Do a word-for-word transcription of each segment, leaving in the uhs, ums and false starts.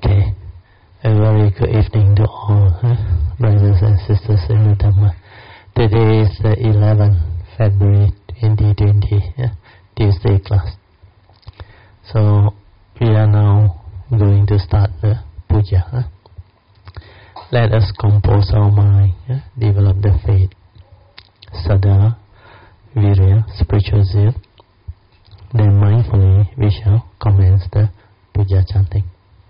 Okay, a very good evening to all, huh? brothers and sisters in the Dhamma. Today is the eleventh February twenty twenty, yeah? Tuesday class. So we are now going to start the puja. Huh? Let us compose our mind, yeah? Develop the faith, Saddha, Virya, spiritual zeal. Then mindfully we shall commence the puja chanting.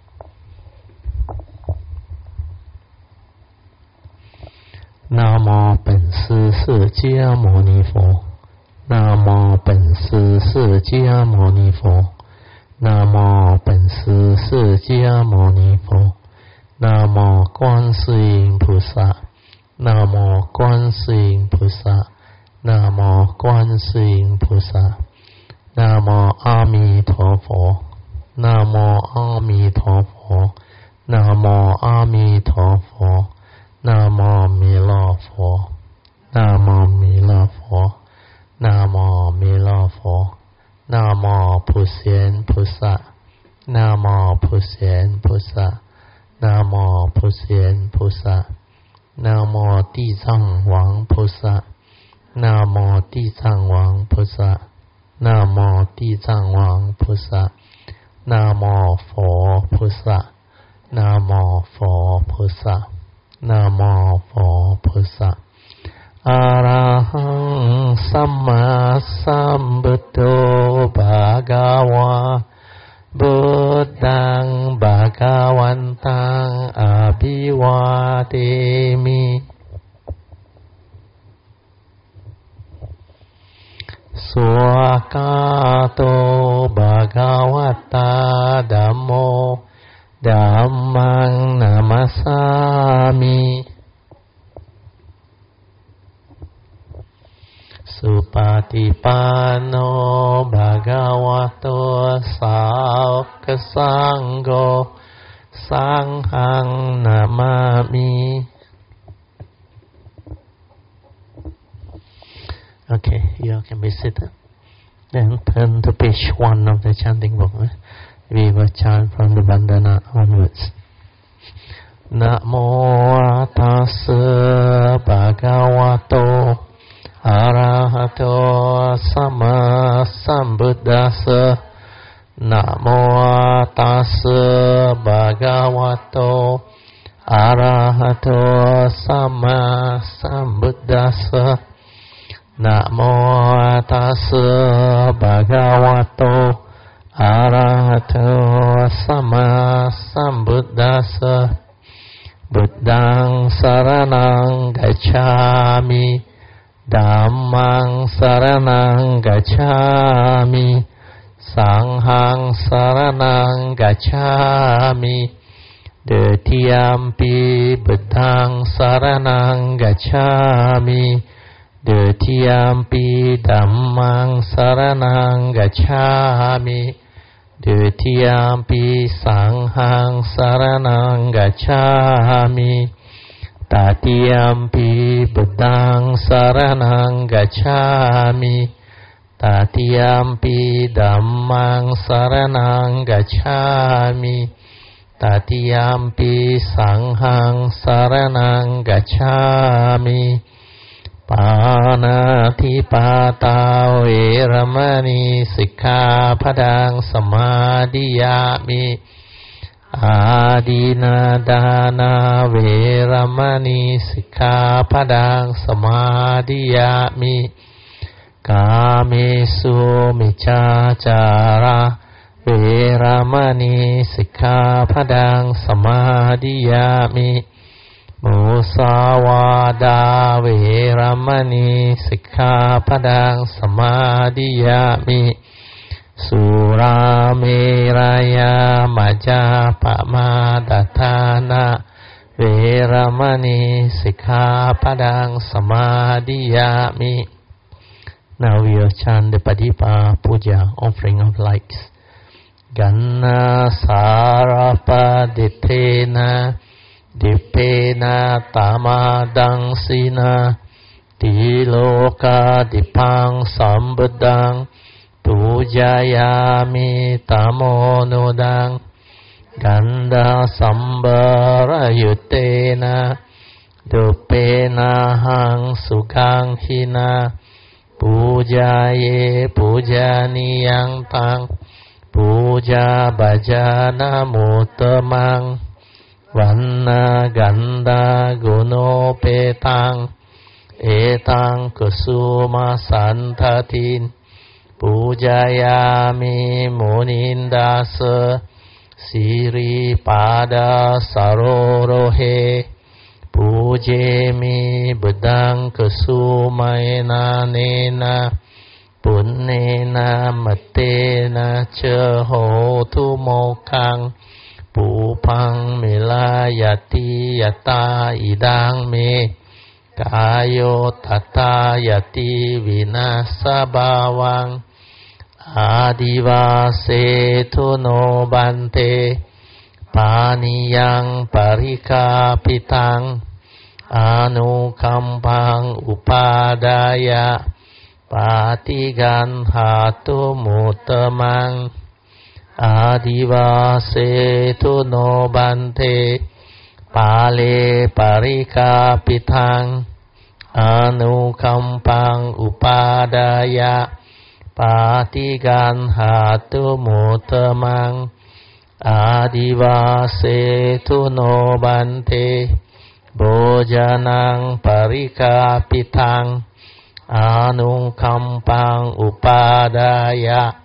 Namo 本师释迦牟尼佛 Namo 本师释迦牟尼佛 Namo 本师释迦牟尼佛 Namo 观世音菩萨 Namo 观世音菩萨 Namo 观世音菩萨 Namo 阿弥陀佛 Namo 阿弥陀佛 Namo 阿弥陀佛 นะโมมิโลโฟนะโมมิโลโฟนะโมมิโลโฟนะโมพุทเสียนพุทธะนะโมพุทเสียนพุทธะนะโมพุทเสียนพุทธะนะโม地藏王菩萨นะโม地藏王菩萨นะโม地藏王菩萨นะโม佛菩萨นะโม佛菩萨นะโมโพพุทธะอะระหังสัมมาสัมพุทโธภะคะวะบุตตังภะคะวันตังอะภิวาเทมิสุขโตภะคะวะตาธัมโมธัมมังนามัสสามิสุปฏิปันโนภะคะวะโตสาวกสังโฆสังฆังนามามิ Okay, you can be seated. Then turn to page one of the chanting book. We will chant from the bandhana onwards. Namo tassa bhagavato arahato sama sambuddhassa. Namo tassa bhagavato arahato sama sambuddhassa. Namo tassa bhagavato arahato sama sambuddhassa. Buddhaṃ saraṇaṃ gacchāmi Dhammaṃ saraṇaṃ gacchāmi Saṅghaṃ saraṇaṃ gacchāmi Dutiyampi Buddhaṃ saraṇaṃ gacchāmi Dutiyampi Dhammaṃ saraṇaṃ gacchāmi Dutiyampi Saṅghaṃ saraṇaṃ gacchāmi Tatiyampi Buddhaṃ saraṇaṃ gacchāmi Tatiyampi Dhammaṃ saraṇaṃ gacchāmi Tatiyampi Saṅghaṃ saraṇaṃ gacchāmi Pānati pātā veramani sikkhapadang samadhiyāmi Ādina dāna veramani sikkhapadang samadhiyāmi Kāmesu micchācārā veramani sikkhapadang samadhiyāmi Musawada veramani sikkhapadang samadhiyāmi Surameraya majjapamadatthana veramani sikkhapadang samadhiyāmi. Now we will chant the Padipa Puja, offering of lights. Ganna sarapaditena Dipena tamadang sina Tiloka dipang sambuddhang Pujayami tamonudang Ganda sambara yutena dupena hang sukang hina pujaye pujaniyang tang puja bhajana mutamang vanna ganda guno petang etang kusuma santatin pujayami munindasa siri pada sarorohe pujemi bedang kusumena nena punnena matena cehotu mokang pupang milayati yata idang me kayo tata yati vinasa bawang adivase tuno bante paniyang parikapitang anukampang upadaya patigan hatu mutamang adivase tuno bante pale parikapitang anukampang upadaya patigan hatu mutamang adivase tuno bante bojanang parikapitang anukampang upadaya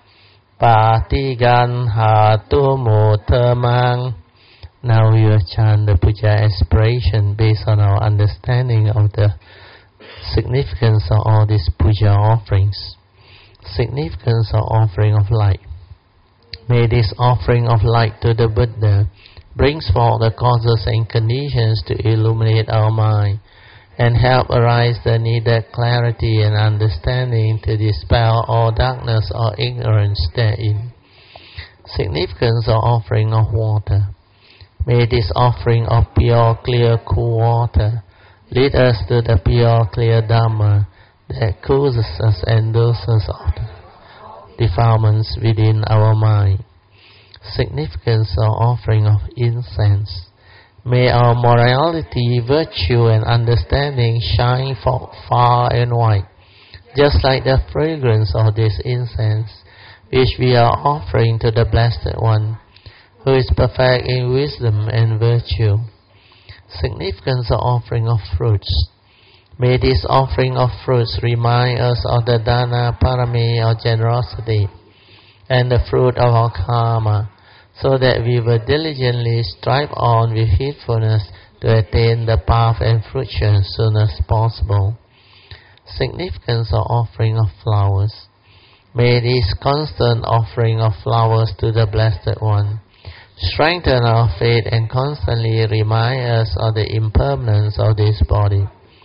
patigan hatu mutamang. Now we will chant the puja aspiration based on our understanding of the significance of all these puja offerings. Significance of offering of light. May this offering of light to the Buddha brings forth the causes and conditions to illuminate our mind and help arise the needed clarity and understanding to dispel all darkness or ignorance therein. Significance of offering of water. May this offering of pure, clear, cool water lead us to the pure, clear Dhamma that cools us and doses of defilements within our mind. Significance of offering of incense. May our morality, virtue and understanding shine forth far and wide, just like the fragrance of this incense which we are offering to the Blessed One, who is perfect in wisdom and virtue. Significance of offering of fruits. May this offering of fruits remind us of the dana parami of generosity and the fruit of our karma, so that we will diligently strive on with heedfulness to attain the path and fruition as soon as possible. Significance of offering of flowers. May this constant offering of flowers to the Blessed One strengthen our faith and constantly remind us of the impermanence of this body,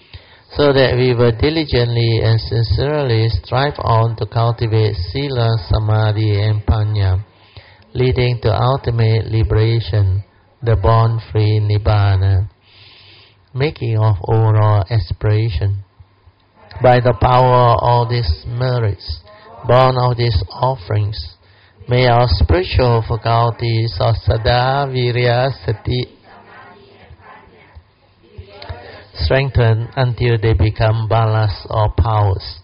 so that we will diligently and sincerely strive on to cultivate sila, samadhi and panya, leading to ultimate liberation, the born-free nibbana. Making of overall aspiration. By the power of all these merits, born of these offerings, may our spiritual faculties of Sada, Virya, Sati strengthen until they become balas or powers.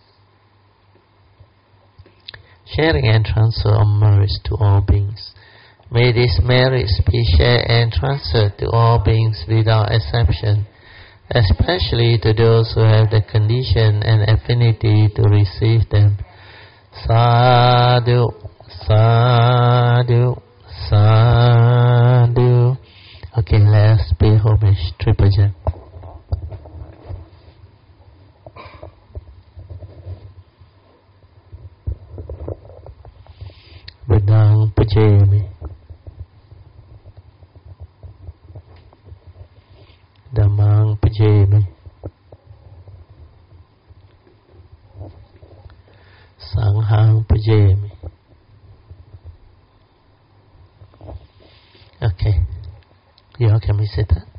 Sharing and transfer of merits to all beings. May these merits be shared and transferred to all beings without exception, especially to those who have the condition and affinity to receive them. Sadhu, sadhu, sadhu. Okay, let us pay homage, triple jump. Vedang pujayami. Dhammang pujayami. Sanghang pujayami. Okay. You all can we sit down?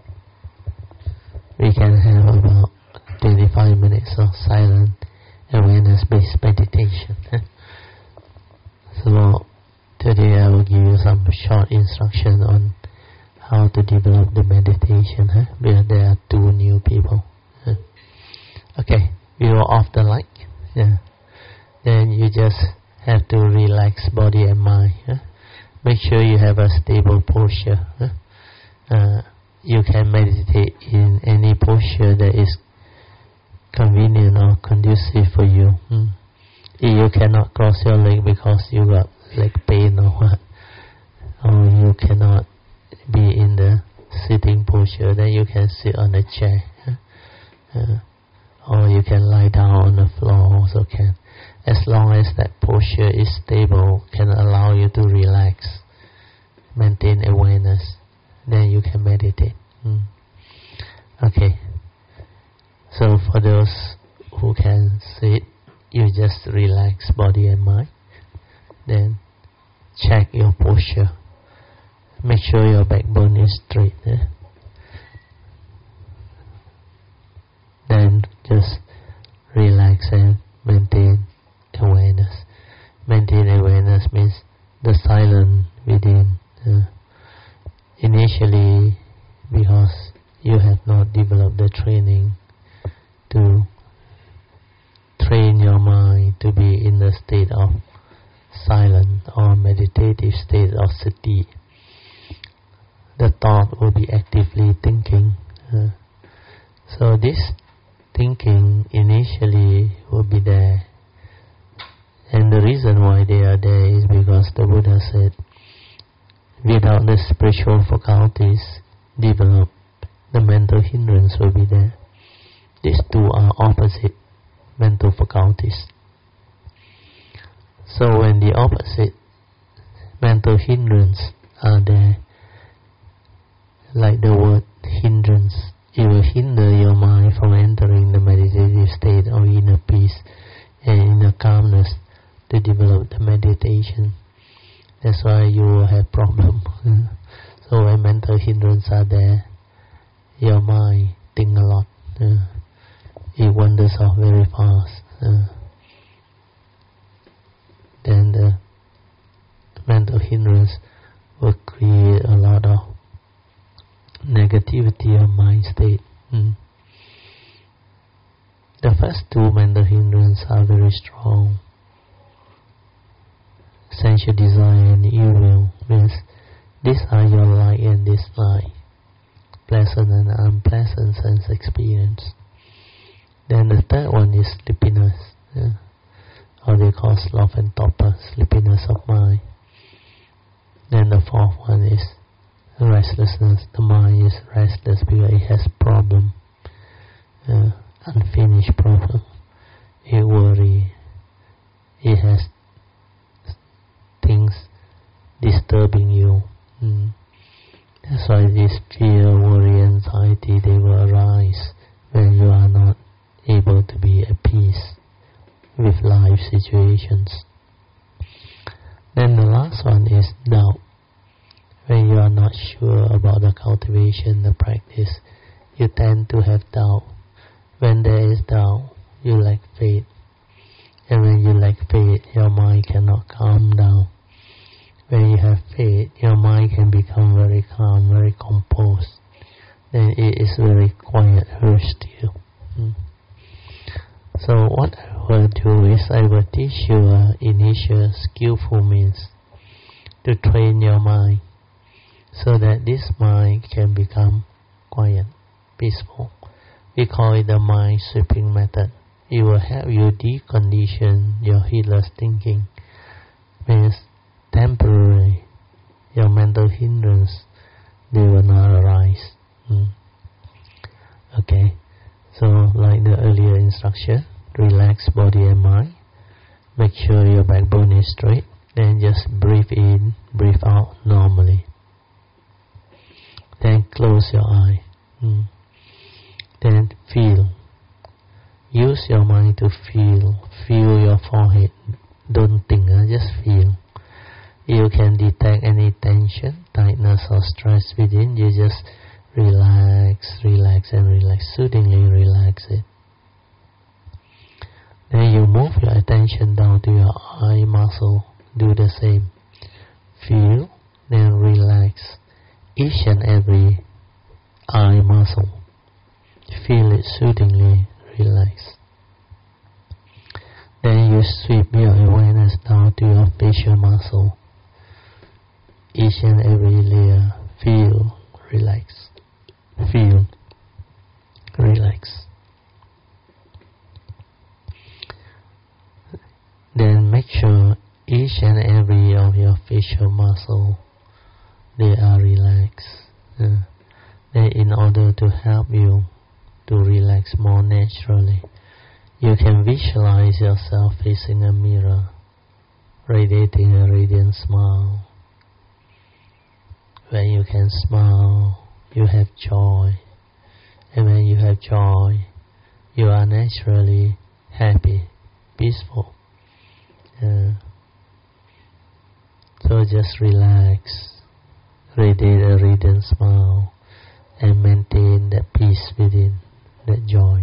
We can have about twenty-five minutes of silent awareness-based meditation. So, to Today I will give you some short instruction on how to develop the meditation, huh? Because there are two new people. Huh? Okay, we will off the light. Yeah. Then you just have to relax body and mind. Huh? Make sure you have a stable posture. Huh? Uh, you can meditate in any posture that is convenient or conducive for you. Hmm? If you cannot cross your leg because you got leg pain or what, or you cannot be in the sitting posture, then you can sit on a chair. Huh? Uh, or you can lie down on the floor also can. As long as that posture is stable, can allow you to relax, maintain awareness, then you can meditate. Hmm. Okay. So for those who can sit, you just relax body and mind. Then check your posture. Make sure your backbone is straight. Eh? Then just relax and maintain awareness. Maintain awareness means the silence within. Uh, initially, because you have not developed the training to train your mind to be in the state of silent or meditative state of sati, the thought will be actively thinking. Uh, so this thinking initially will be there. And the reason why they are there is because the Buddha said, without the spiritual faculties developed, the mental hindrance will be there. These two are opposite mental faculties. So when the opposite mental hindrance are there, like the word hindrance, it will hinder your mind from entering the meditative state of inner peace and inner calmness to develop the meditation. That's why you will have problem. So when mental hindrance are there, your mind think a lot. Uh, it wanders off very fast. Uh, then the mental hindrance will create a lot of negativity of mind state. Mm. The first two mental hindrances are very strong. Sensual desire and ill will means these are your like and dislike, pleasant and unpleasant sense experience. Then the third one is sleepiness, yeah? Or they call sloth and torpor, sleepiness of mind. Then the fourth one is restlessness. The mind is restless because it has problem, uh, unfinished problem. It worry. It has things disturbing you. Mm. That's why this fear, worry, anxiety, they will arise when you are not able to be at peace with life situations. Then the last one is doubt. When you are not sure about the cultivation, the practice, you tend to have doubt. When there is doubt, you lack faith. And when you lack faith, your mind cannot calm down. When you have faith, your mind can become very calm, very composed. Then it is very quiet, very still. Hmm. So what I will do is I will teach you an initial skillful means to train your mind so that this mind can become quiet, peaceful. We call it the mind sweeping method. It will help you decondition your heedless thinking. Means temporarily your mental hindrance, they will not arise. Hmm. Okay. So, like the earlier instruction, relax body and mind. Make sure your backbone is straight. Then just breathe in, breathe out normally. Then close your eye. Hmm. Then feel. Use your mind to feel. Feel your forehead. Don't think, uh, just feel. You can detect any tension, tightness or stress within. You just relax, relax and relax. Soothingly relax it. Then you move your attention down to your eye muscle. Do the same. feel, then relax each and every eye muscle. Feel it soothingly relax. Then you sweep your awareness down to your facial muscle. Each and every layer, feel, relax. Feel, relax. Then make sure each and every of your facial muscle, they are relaxed. Uh, then in order to help you to relax more naturally, you can visualize yourself facing a mirror, radiating a radiant smile. When you can smile, you have joy. And when you have joy, you are naturally happy, peaceful. Uh, so just relax, radiate a radiant smile, and maintain that peace within, that joy.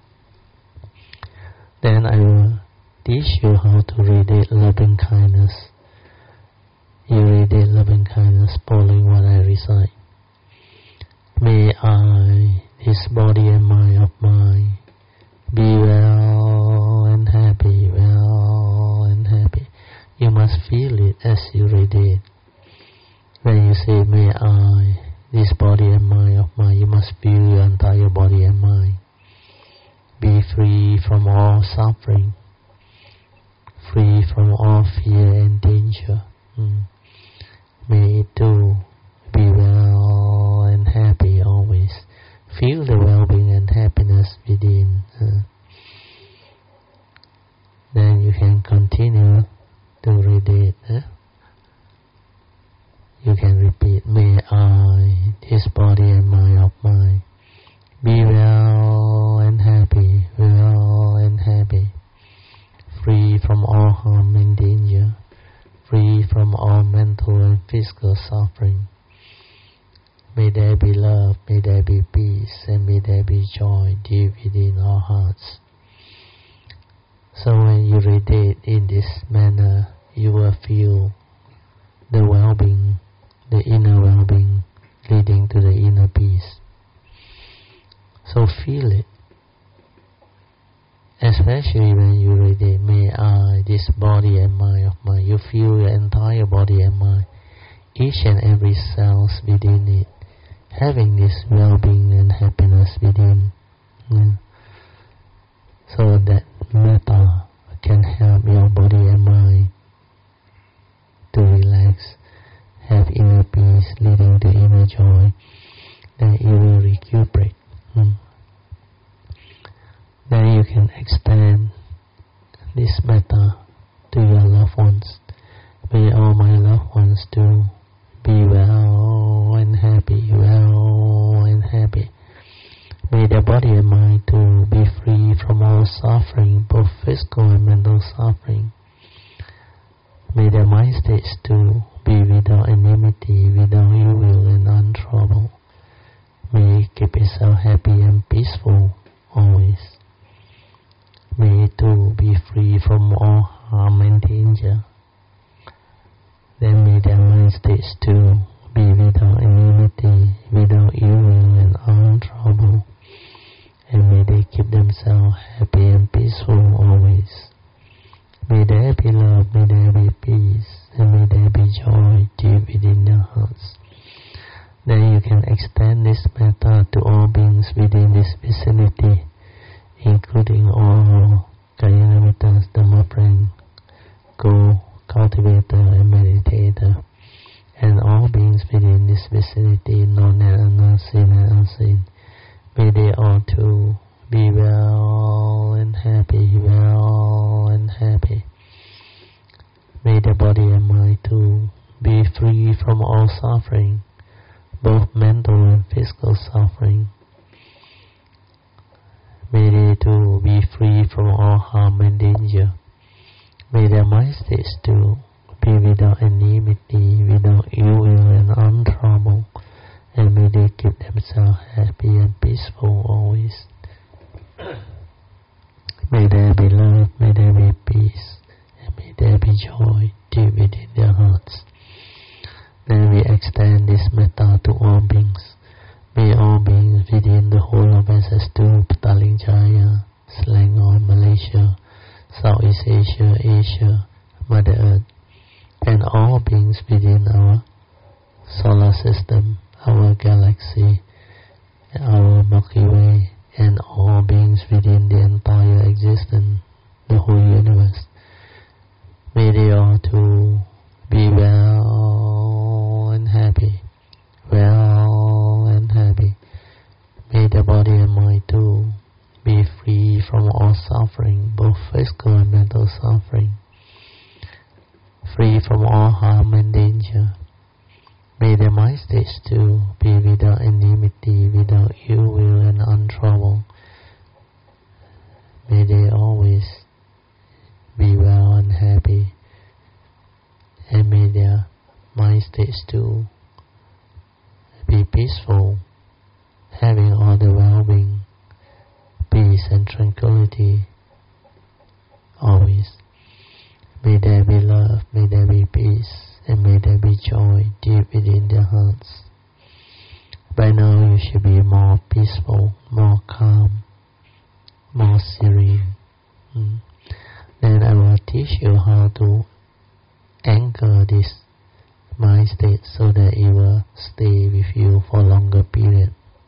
Then I will teach you how to radiate loving kindness. You radiate loving kindness following what I recite. May I, this body and mind of mine, be well and happy, well and happy. You must feel it as you radiate. When you say, may I, this body and mind of mine, you must feel your entire body and mind. Be free from all suffering, free from all fear and danger. Mm. May it too be well and happy always. Feel the well-being and happiness within. Uh, then you can continue to radiate. Uh. You can repeat, may I, this body and mind of mine, be well and happy, well and happy, free from all harm and danger, free from all mental and physical suffering. May there be love, may there be peace, and may there be joy deep within our hearts. So when you radiate in this manner, you will feel the well-being, the inner well-being, leading to the inner peace. So feel it, especially when you radiate, may I, this body and mind of mine, you feel your entire body and mind, each and every cell within it, having this well-being and happiness within. Yeah. So that metta can help your body and mind to relax, have inner peace leading to inner joy, then you will recuperate. Hmm. Then you can extend this metta to your loved ones. May all my loved ones too be well and happy, well and happy. May their body and mind too be free from all suffering, both physical and mental suffering. May their mind states too be without enmity, without ill will and untroubled. May it keep itself happy and peaceful always. May it too be free from all harm and danger. Then may their mind states too be without enmity, without ill will and untroubled. And may they keep themselves happy and peaceful always. May there be love, may there be peace, and may there be joy deep within their hearts. Then you can extend this metta to all beings within this vicinity, including all Kalyanamitas, Dhamma friend, co-cultivator and meditator, and all beings within this vicinity, known and unknown, seen and unseen. May they all too be well and happy, well and happy. May their body and mind too be free from all suffering, both mental and physical suffering. May they too be free from all harm and danger. May their mind states too be without enmity, without ill will and untroubled, and may they keep themselves happy and peaceful always. May there be love, may there be peace, and may there be joy deep within their hearts. extend this metta to all beings. May all beings within the whole of S S two, Petaling Jaya, Selangor, Malaysia, Southeast Asia, Asia, Mother Earth, and all beings within our solar system, our galaxy, our Milky Way, and all beings within the entire existence, the whole universe. May they all too be well and happy, well and happy. May the body and mind too be free from all suffering, both physical and mental suffering, free from all harm and danger. May the mind states too be without enmity, without ill will and untroubled. May they always be well and happy, and may their mind states too be peaceful, having all the well-being, peace and tranquility always. May there be love, may there be peace, and may there be joy deep within their hearts. By now you should be more peaceful, more calm, more serene. Mm. Then I will teach you how to anchor this mind state so that it will stay with you for a longer period.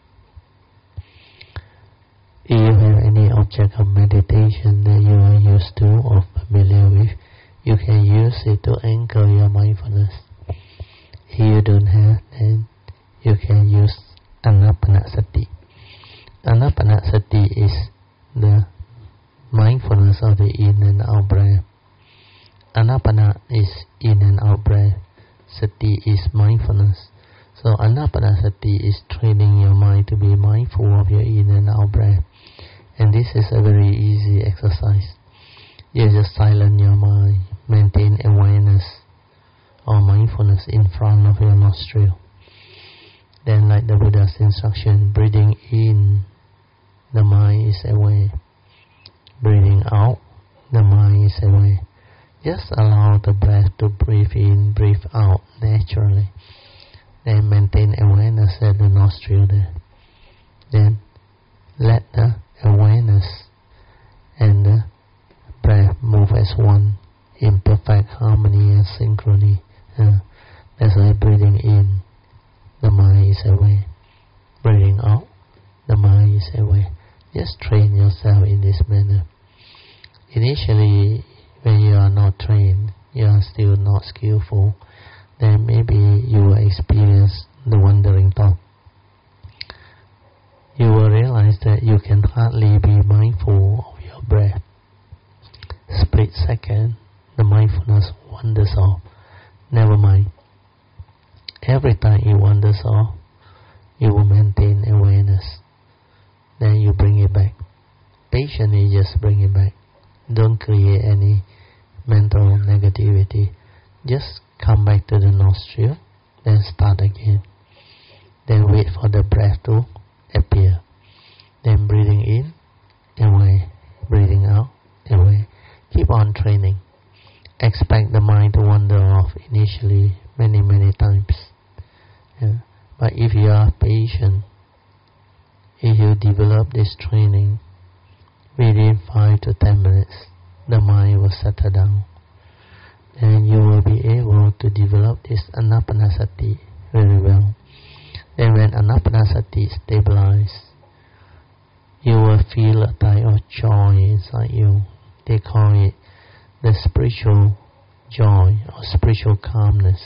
If you have any object of meditation that you are used to or familiar with, you can use it to anchor your mindfulness. If you don't have, then you can use Anapanasati. Anapanasati is the mindfulness of the in and out breath. Anapana is in and out breath. Sati is mindfulness. So Anapanasati is training your mind to be mindful of your in and out breath. And this is a very easy exercise. You just silence your mind, maintain awareness or mindfulness in front of your nostril. Then, like the Buddha's instruction, breathing in, the mind is aware. Breathing out, the mind is aware. Just allow the breath to breathe in, breathe out naturally. Then maintain awareness at the nostril there. Then let the awareness and the breath move as one in perfect harmony and synchrony. Uh, that's why breathing in, the mind is aware. Breathing out, the mind is aware. Just train yourself in this manner. Initially, when you are not trained, you are still not skillful, then maybe you will experience the wandering thought. You will realize that you can hardly be mindful of your breath. Split second, the mindfulness wanders off. Never mind. Every time it wanders off, you will maintain awareness. Then you bring it back. Patiently just bring it back. Don't create any mental negativity. Just come back to the nostril, then start again. Then wait for the breath to appear. Then breathing in, away. Breathing out, away. Keep on training. Expect the mind to wander off initially many, many times. Yeah. But if you are patient, if you develop this training, within five to ten minutes, the mind will settle down. Then you will be able to develop this Anapanasati very well. Then when Anapanasati stabilizes, you will feel a type of joy inside you. They call it the spiritual joy or spiritual calmness.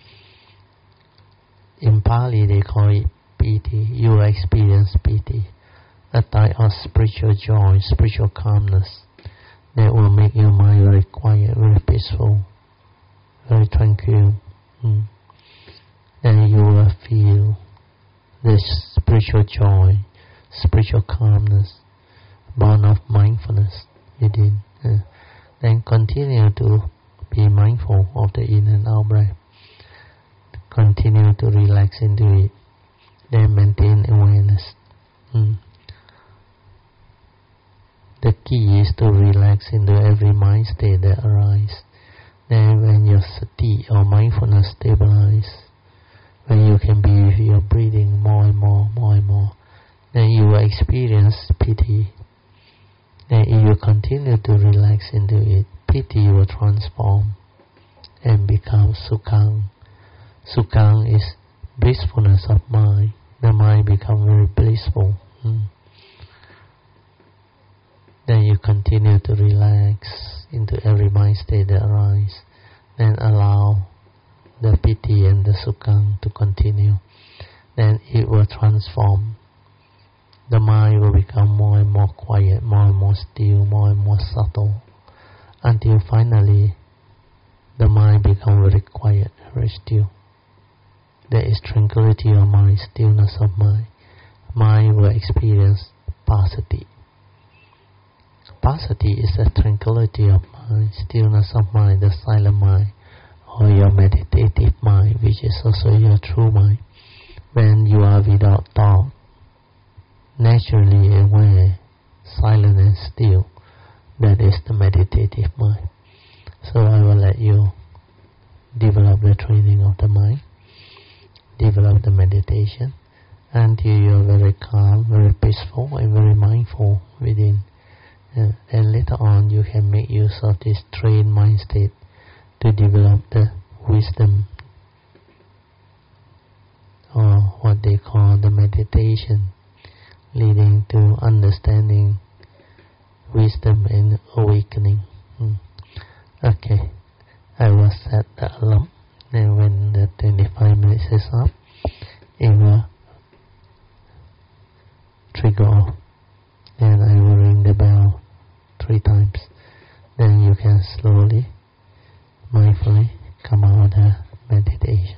In Pali they call it piti. You will experience piti, a type of spiritual joy, spiritual calmness that will make your mind very quiet, very peaceful, very tranquil. Mm. Then you will feel this spiritual joy, spiritual calmness, born of mindfulness within. Uh, then continue to be mindful of the in and out breath. Continue to relax into it. Then maintain awareness. Mm. The key is to relax into every mind state that arises. Then when your sati or mindfulness stabilizes, can be with your breathing more and more, more and more. Then you will experience piti. Then if you continue to relax into it, piti will transform and become sukhang. Sukhang is blissfulness of mind. The mind becomes very blissful. Hmm. Then you continue to relax into every mind state that arises. Then allow the piti and the sukhang to continue. Then it will transform. The mind will become more and more quiet, more and more still, more and more subtle, until finally the mind becomes very quiet, very still. There is tranquility of mind, stillness of mind. Mind will experience passaddhi. Passaddhi is the tranquility of mind, stillness of mind, the silent mind, or your meditative mind, which is also your true mind. When you are without thought, naturally aware, silent and still, that is the meditative mind. So I will let you develop the training of the mind, develop the meditation, until you are very calm, very peaceful, and very mindful within. Uh, and later on you can make use of this trained mind state to develop the wisdom, or what they call the meditation, leading to understanding, wisdom and awakening. Hmm. Okay, I will set the alarm, and when the twenty-five minutes is up, it will trigger off. Then I will ring the bell three times. Then you can slowly, mindfully come out of the meditation.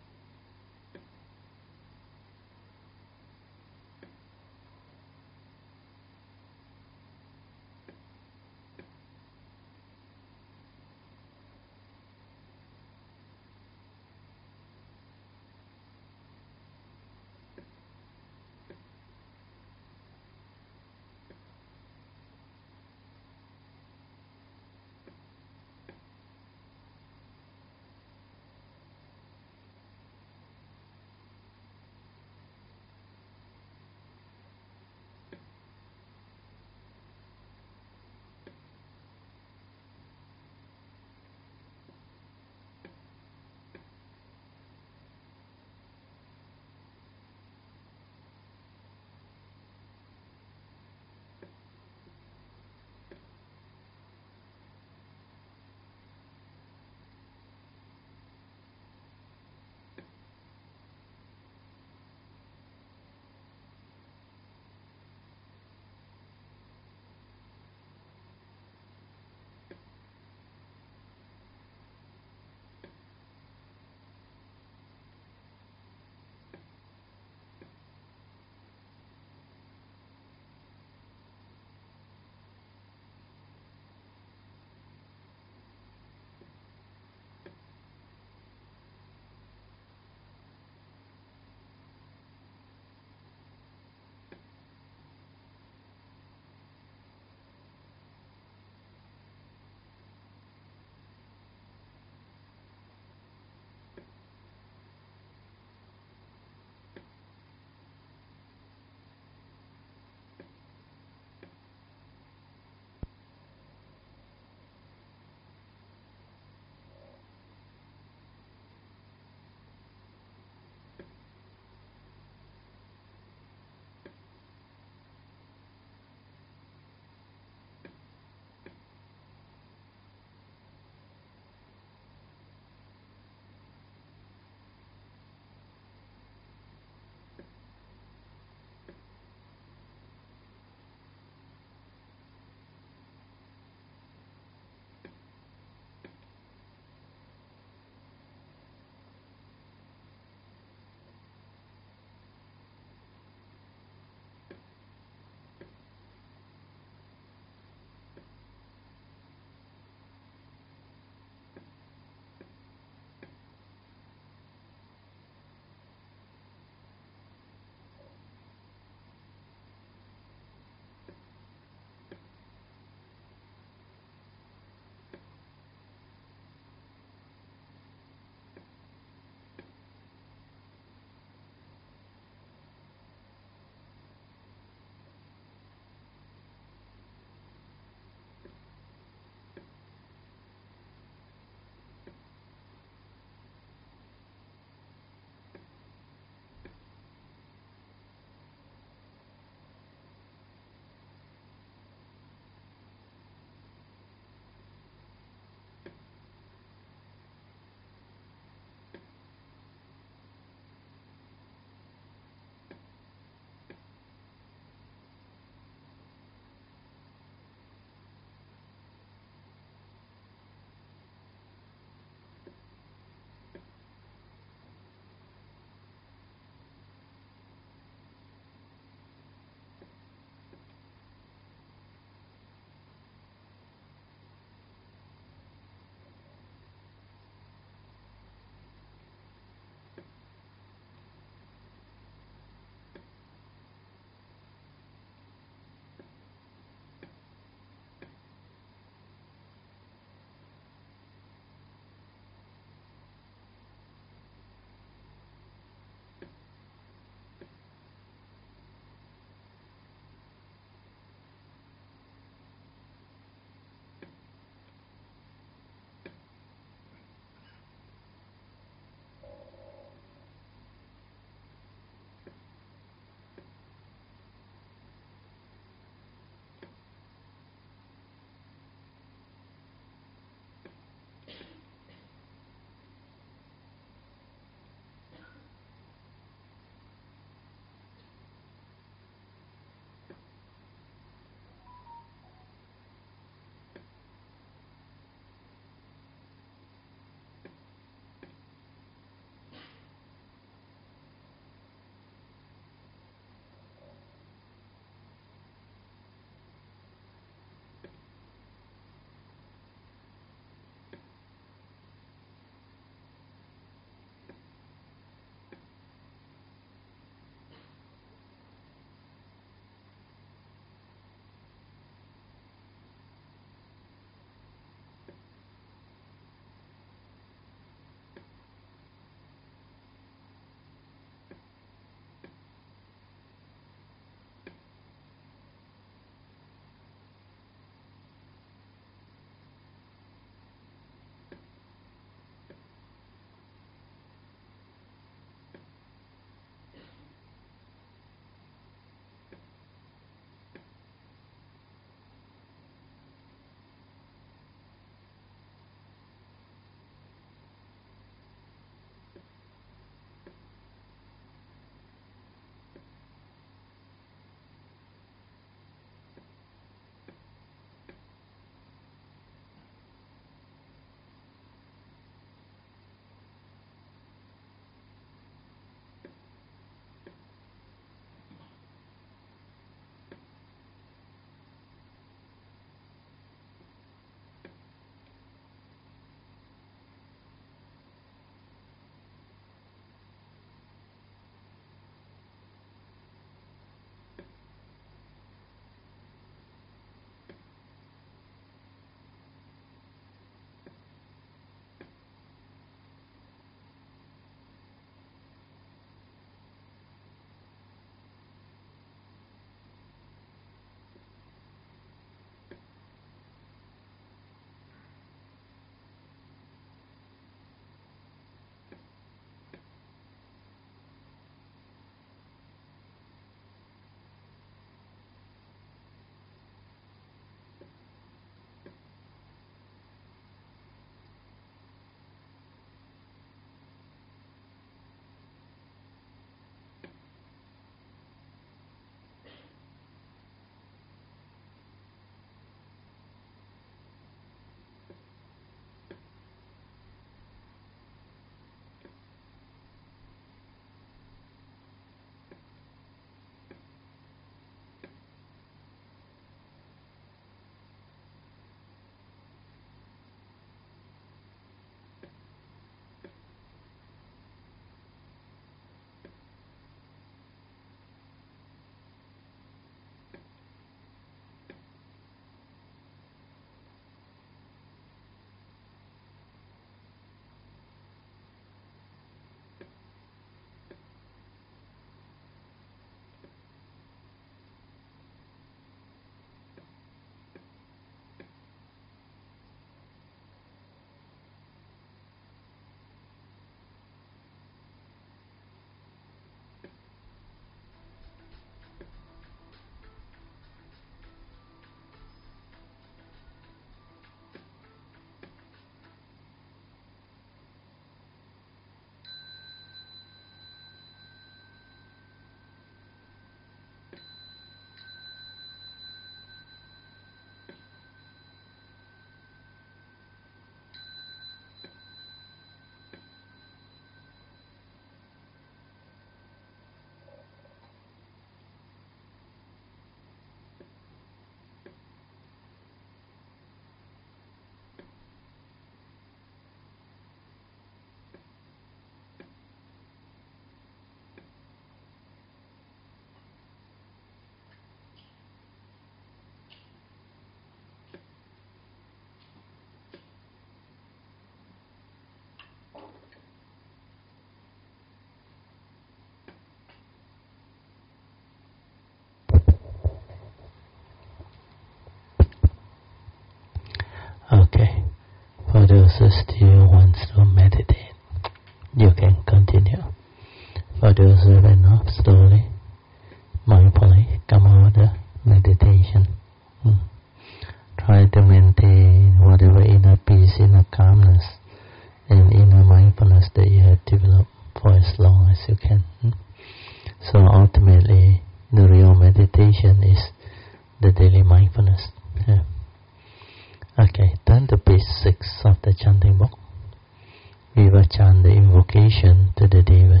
still wants to meditate, you can continue. For those who are not, slowly, mindfully come out of meditation. Hmm. Try to maintain whatever inner peace, inner calmness, and inner mindfulness that you have developed for as long as you can. Hmm. So ultimately, the real meditation is the daily mindfulness. Yeah. Okay, turn to page six of the chanting book. We will chant the invocation to the Devas.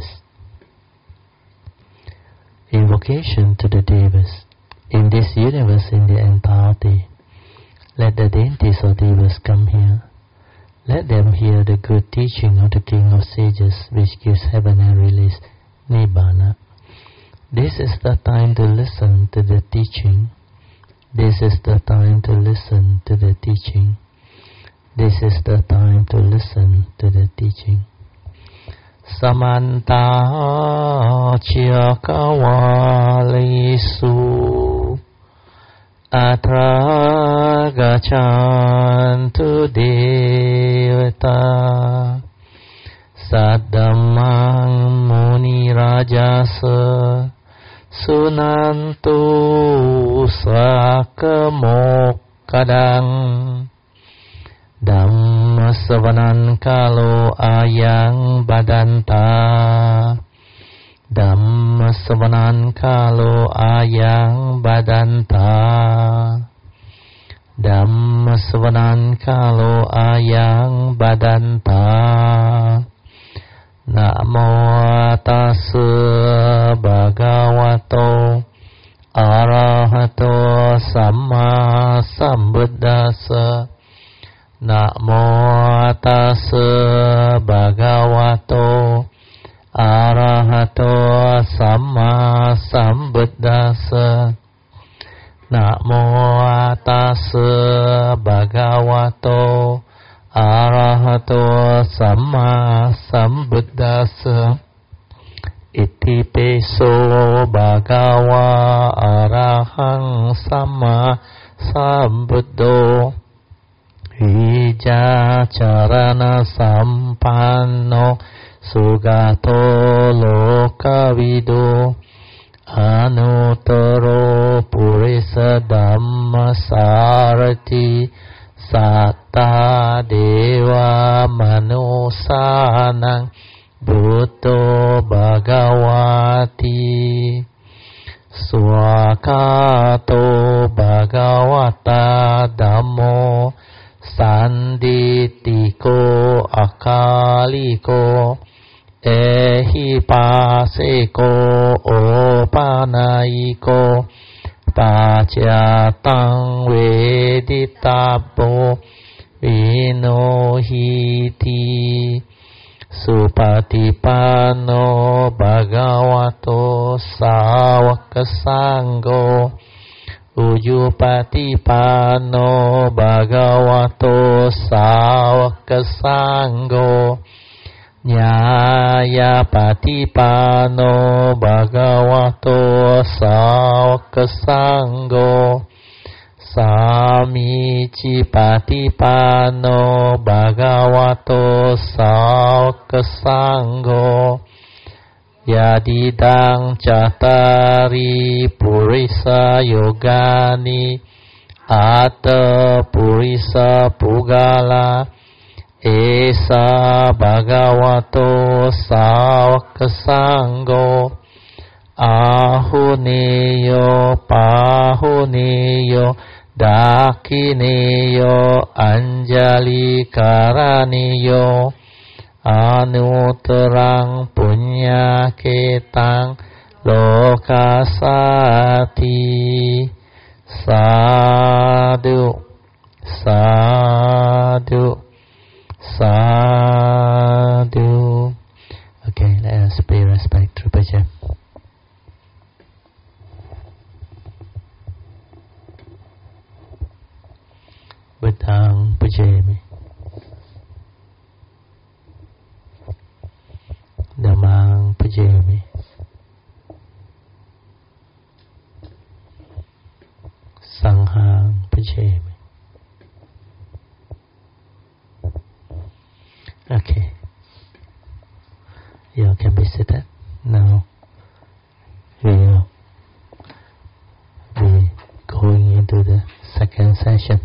Invocation to the Devas. In this universe, in the entirety, let the deities or Devas come here. Let them hear the good teaching of the King of Sages, which gives heaven and release, Nibbana. This is the time to listen to the teaching. This is the time to listen to the teaching. This is the time to listen to the teaching. Samanta Chakawalisu Atra Gachantu Devata Saddamang Muni Rajasa Sunantu Sakamokadang Dhamma Savanan Kalo Ayang Badanta Dhamma Savanan Kalo Ayang Badanta Dhamma Savanan Kalo Ayang Badanta Namo Tassa Bhagavato Arahato Samma Sambuddhassa Namo Tassa Bhagavato Arahato Samma Sambuddhassa Namo Tassa Bhagavato Arahato Samma Sambuddhassa Iti peso Bhagava Arahang Samma Sambuddho Ija Charana Sampanno Sugato Lokavido Anuttaro Purisa Dhamma Sarati Satta Deva Manusanang Bhutto Bhagavati Swakato Bhagavata Dhammo Sanditiko Akaliko Ehipaseko Opanaiko Pacatang Veditabo Vinohiti Supatipano Bhagavato Sawakasanggo Ujupatipano Bhagavato Sawakasanggo Nyaya Patipano Bhagavato Sawakasanggo Samici Patipano Bhagavato Sawakasanggo Yadidang Catari Purisa Yogani Atta Purisa Pugala Esa Bhagavato Sawakasanggo Ahuneyo Pahuneyo Dakineyo Anjali Karaniyo Anuterang Punya Ketang Lokasati Sadhu Sadhu Sadhu. Okay, let us pay respect to Rinpoche. Buddhang Pujami Dhammang Pujami Sanghang Pujami second session.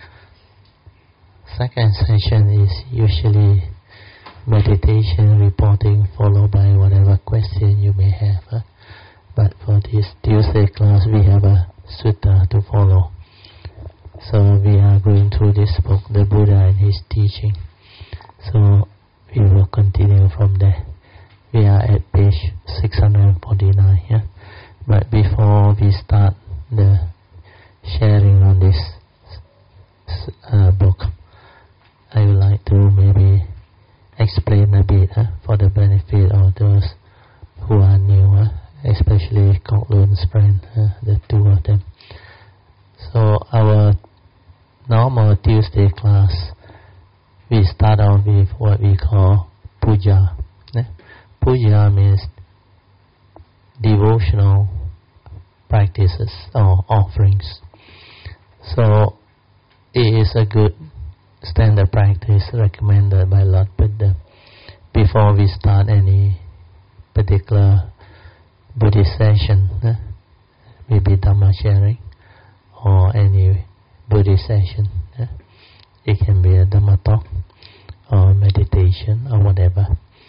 Second session is usually meditation reporting followed by whatever question you may have. Huh? But for this Tuesday class we have a sutta to follow. So we are going through this book, the Buddha and his teaching. So we will continue from there. We are at page six hundred forty-nine. Yeah? But before we start the sharing on this uh, book, I would like to maybe explain a bit uh, for the benefit of those who are new, uh, especially Kok Lun's friend, uh, the two of them. So our normal Tuesday class, we start off with what we call puja. Yeah? Puja means devotional practices or offerings. So it is a good standard practice recommended by Lord Buddha before we start any particular Buddhist session, eh? maybe Dhamma sharing or any Buddhist session. Eh? It can be a Dhamma talk or meditation or whatever.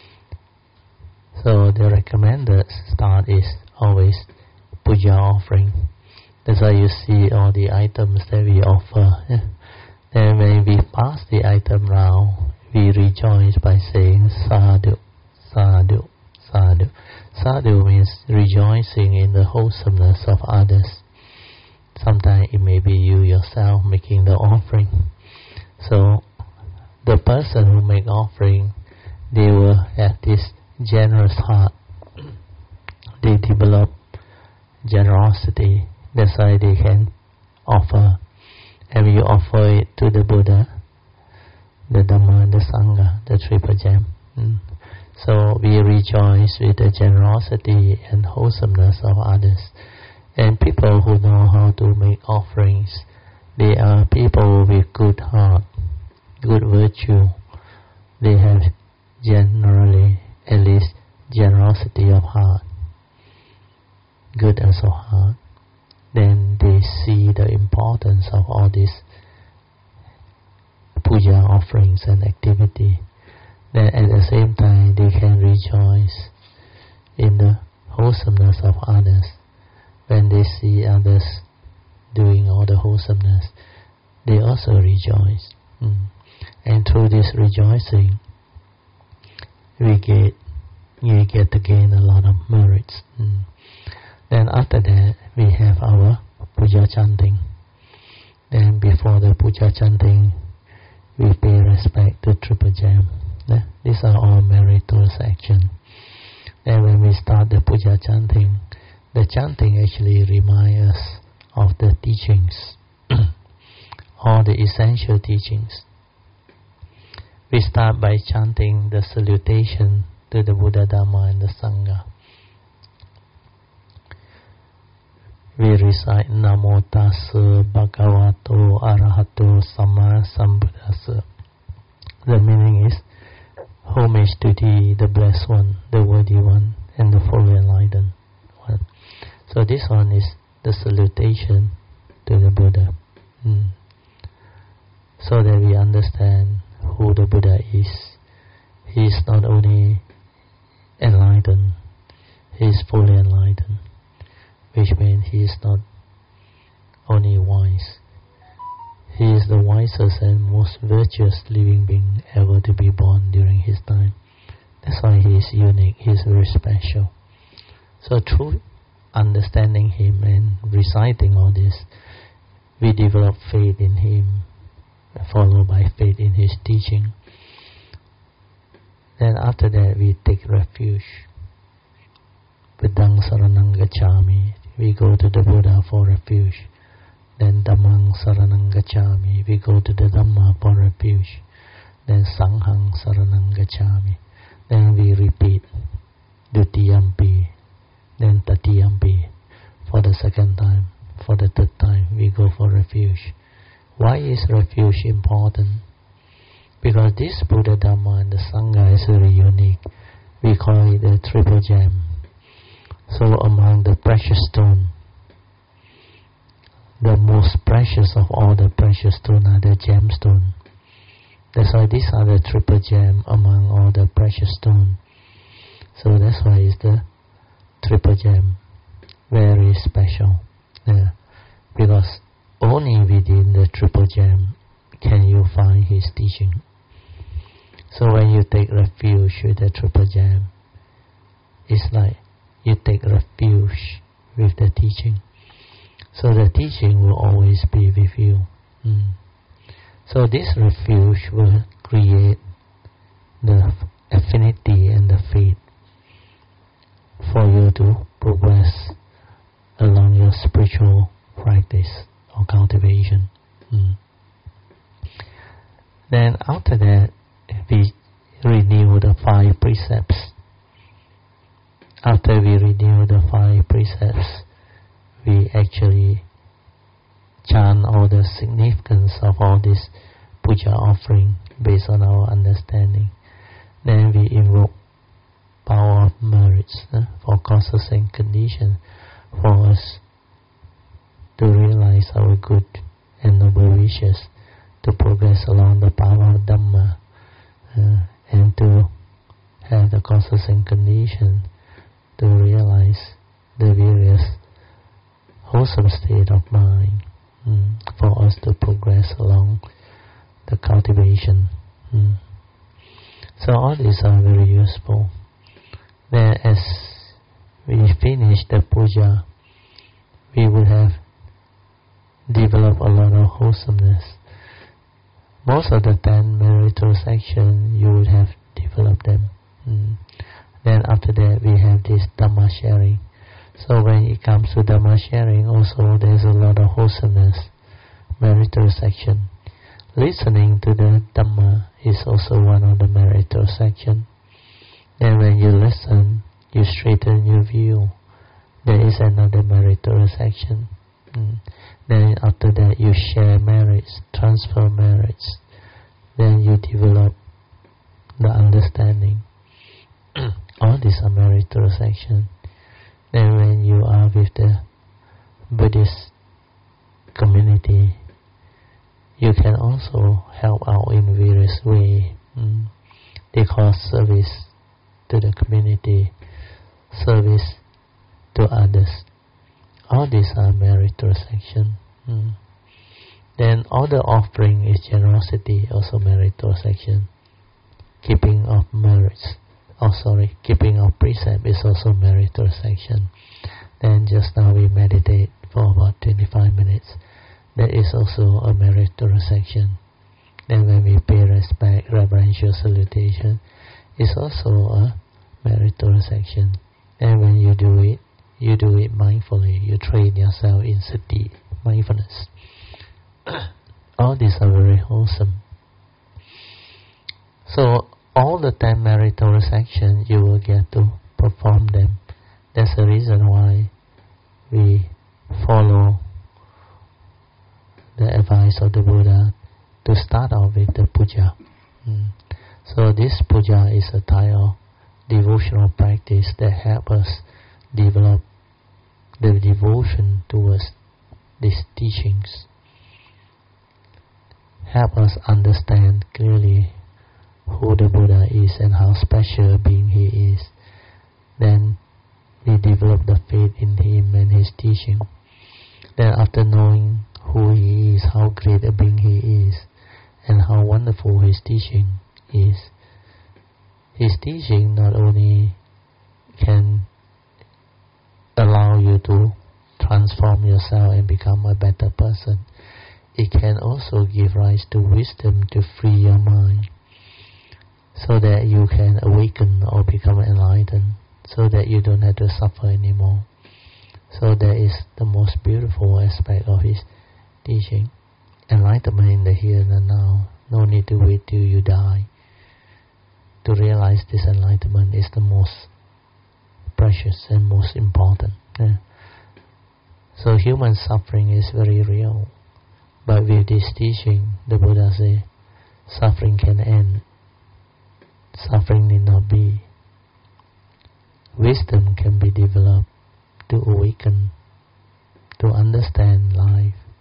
So the recommended start is always puja offering. That's why you see all the items that we offer. Eh? Then when we pass the item round, we rejoice by saying sadhu, sadhu, sadhu. Sadhu means rejoicing in the wholesomeness of others. Sometimes it may be you yourself making the offering. So the person who make offering, they will have this generous heart. They develop generosity. That's why they can offer. And you offer it to the Buddha, the Dhamma, the Sangha, the Triple Gem. Mm. So we rejoice with the generosity and wholesomeness of others. And people who know how to make offerings, they are people with good heart, good virtue. They have generally, at least, generosity of heart, good as of heart. Then they see the importance of all these puja offerings and activity. Then at the same time they can rejoice in the wholesomeness of others. When they see others doing all the wholesomeness, they also rejoice. Mm. And through this rejoicing, we get we get to gain a lot of merits. Mm. Then after that, we have our puja chanting. Then before the puja chanting, we pay respect to Triple Gem. Yeah? These are all meritorious action. Then when we start the puja chanting, the chanting actually reminds us of the teachings, all the essential teachings. We start by chanting the salutation to the Buddha, Dhamma and the Sangha. We recite Namo Tassa Bhagavato Arahato Sama Sambuddhassa. The meaning is, homage to thee, the blessed one, the worthy one, and the fully enlightened one. So this one is the salutation to the Buddha. Mm. So that we understand who the Buddha is. He is not only enlightened, he is fully enlightened. Which means he is not only wise. He is the wisest and most virtuous living being ever to be born during his time. That's why he is unique, he is very special. So through understanding him and reciting all this, we develop faith in him, followed by faith in his teaching. Then after that we take refuge. Buddhang saranang gacchami, we go to the Buddha for refuge. Then Dhammang saranang gacchami, we go to the Dhamma for refuge. Then Sanghang saranang gacchami. Then we repeat Dutiyampi, then Tatiyampi for the second time. For the third time we go for refuge. Why is refuge important? Because this Buddha, Dhamma and the Sangha is very unique. We call it the Triple Gem. So among the precious stone, the most precious of all the precious stones are the gemstone. That's why these are the triple gem among all the precious stones. So that's why it's the triple gem, very special. Yeah. Because only within the triple gem can you find his teaching. So when you take refuge with the triple gem, it's like you take refuge with the teaching. So the teaching will always be with you. Mm. So this refuge will create the affinity and the faith for you to progress along your spiritual practice or cultivation. Mm. Then after that, we renew the five precepts. After we renew the five precepts, we actually chant all the significance of all this puja offering based on our understanding. Then we invoke power of merits uh, for causes and conditions for us to realize our good and noble wishes, to progress along the path of Dhamma, uh, and to have the causes and conditions to realize the various wholesome state of mind mm, for us to progress along the cultivation. Mm. So all these are very useful. Then as we finish the puja, we will have developed a lot of wholesomeness. Most of the ten meritorious actions, you would have developed them. Mm. Then after that, we have this Dhamma sharing. So when it comes to Dhamma sharing, also there's a lot of wholesomeness, meritorious action. Listening to the Dhamma is also one of the meritorious action. And when you listen, you straighten your view. There is another meritorious action. Mm. Then after that, you share merits, transfer merits. Then you develop the understanding. All these are meritorious action. Then when you are with the Buddhist community, you can also help out in various ways. Mm. They call service to the community, service to others. All these are meritorious action. Mm. Then all the offering is generosity, also meritorious action. Keeping of merits, oh sorry, keeping of precept is also meritorious action. Then just now we meditate for about twenty-five minutes. That is also a meritorious action. Then when we pay respect, reverential salutation, is also a meritorious action. And when you do it, you do it mindfully. You train yourself in sati, mindfulness. All these are very wholesome. So all the ten meritorious actions, you will get to perform them. That's the reason why we follow the advice of the Buddha to start off with the puja. Mm. So this puja is a type of devotional practice that helps us develop the devotion towards these teachings. Help us understand clearly who the Buddha is and how special a being he is. Then we develop the faith in him and his teaching. Then after knowing who he is, how great a being he is, and how wonderful his teaching is, his teaching not only can allow you to transform yourself and become a better person, it can also give rise to wisdom to free your mind, so that you can awaken or become enlightened, so that you don't have to suffer anymore. So that is the most beautiful aspect of his teaching. Enlightenment in the here and now. No need to wait till you die. To realize this enlightenment is the most precious and most important. Yeah. So human suffering is very real. But with this teaching, the Buddha says, suffering can end. Suffering need not be. Wisdom can be developed to awaken, to understand life,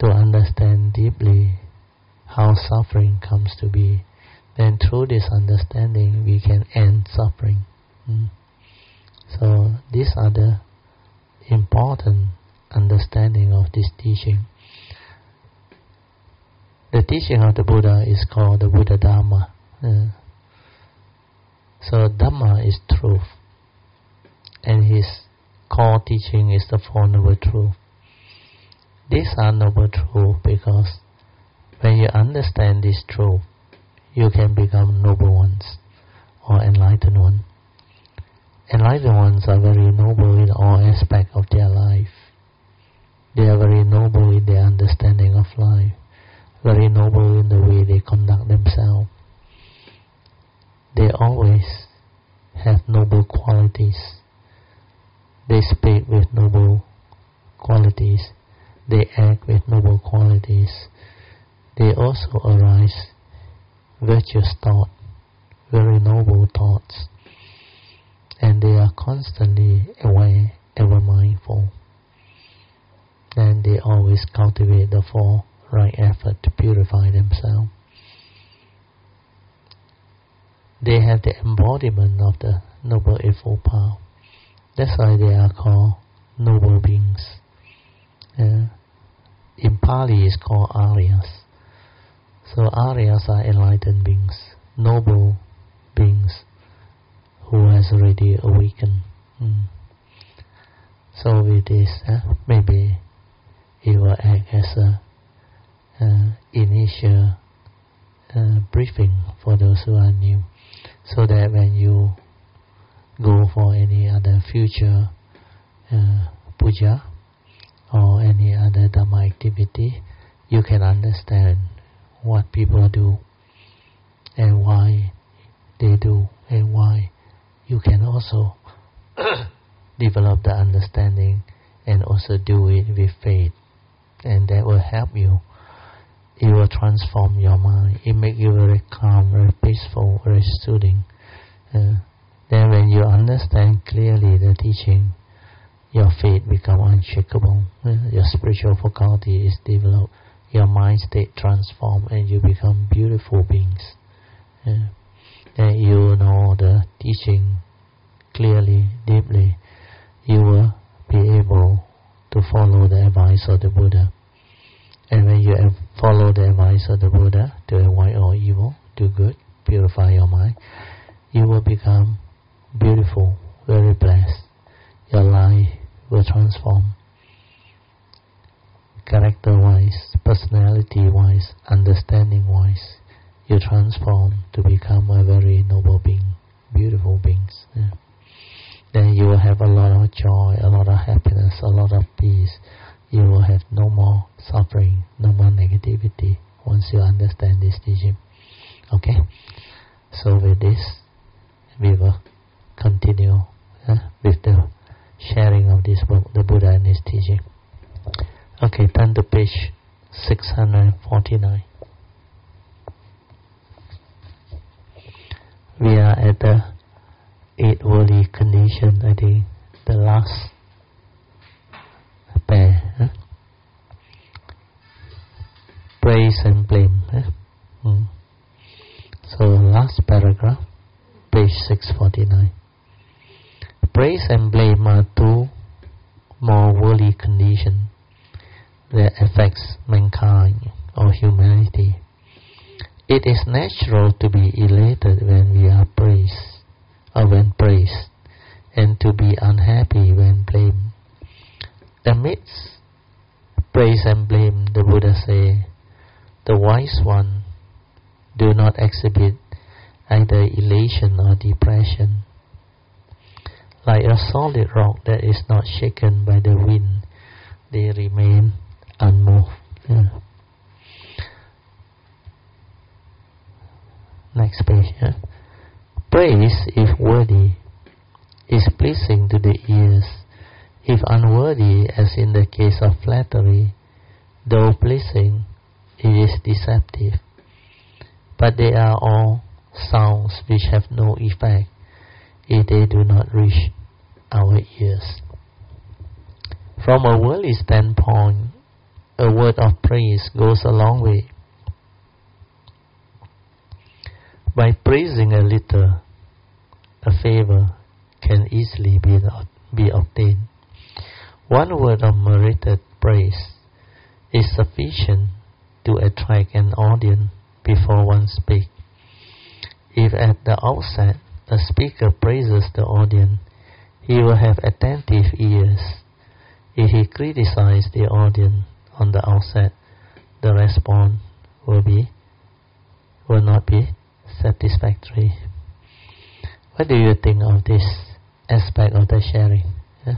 to understand deeply how suffering comes to be, then through this understanding we can end suffering. Mm. So these are the important understanding of this teaching. The teaching of the Buddha is called the Buddha Dharma. Uh, so Dhamma is truth, and his core teaching is the Four Noble Truths. These are noble truths because when you understand this truth, you can become noble ones or enlightened ones. Enlightened ones are very noble in all aspects of their life. They are very noble in their understanding of life, very noble in the way they conduct themselves. They always have noble qualities. They speak with noble qualities. They act with noble qualities. They also arise virtuous thought, very noble thoughts. And they are constantly aware, ever mindful. And they always cultivate the four right effort to purify themselves. They have the embodiment of the Noble Eightfold Path. That's why they are called noble beings. Uh, in Pali it's called Aryas. So Aryas are enlightened beings, noble beings who has already awakened. Mm. So with this, uh, maybe it will act as a uh, initial uh, briefing for those who are new, so that when you go for any other future uh, puja or any other Dhamma activity, you can understand what people do and why they do, and why you can also develop the understanding and also do it with faith, and that will help you. It will transform your mind. It make you very calm, very peaceful, very soothing. Uh, then when you understand clearly the teaching, your faith become unshakable. Uh, your spiritual faculty is developed. Your mind state transform, and you become beautiful beings. Uh, then you know the teaching clearly, deeply. You will be able to follow the advice of the Buddha. And when you follow the advice of the Buddha to avoid all evil, do good, purify your mind, you will become beautiful, very blessed. Your life will transform. Character-wise, personality-wise, understanding-wise, you transform to become a very noble being, beautiful beings. Yeah. Then you will have a lot of joy, a lot of happiness, a lot of peace. You will have no more suffering, no more negativity once you understand this teaching. Okay? So with this, we will continue uh, with the sharing of this book, the Buddha and his teaching. Okay, turn to page six hundred forty-nine. We are at the eight worldly condition, I think, the last pair. Huh? Praise and blame. Huh? Mm. So last paragraph, page six forty-nine. Praise and blame are two more worldly conditions that affects mankind or humanity. It is natural to be elated when we are praised or when praised, and to be unhappy when blamed. Amidst praise and blame, the Buddha says, the wise one do not exhibit either elation or depression. Like a solid rock that is not shaken by the wind, they remain unmoved. Yeah. Next page. Yeah. Praise, if worthy, is pleasing to the ears. If unworthy, as in the case of flattery, though pleasing, it is deceptive. But they are all sounds which have no effect if they do not reach our ears. From a worldly standpoint, a word of praise goes a long way. By praising a little, a favor can easily be, be obtained. One word of merited praise is sufficient to attract an audience before one speaks. If at the outset a speaker praises the audience, he will have attentive ears. If he criticizes the audience on the outset, the response will be will not be satisfactory. What do you think of this aspect of the sharing? Yeah?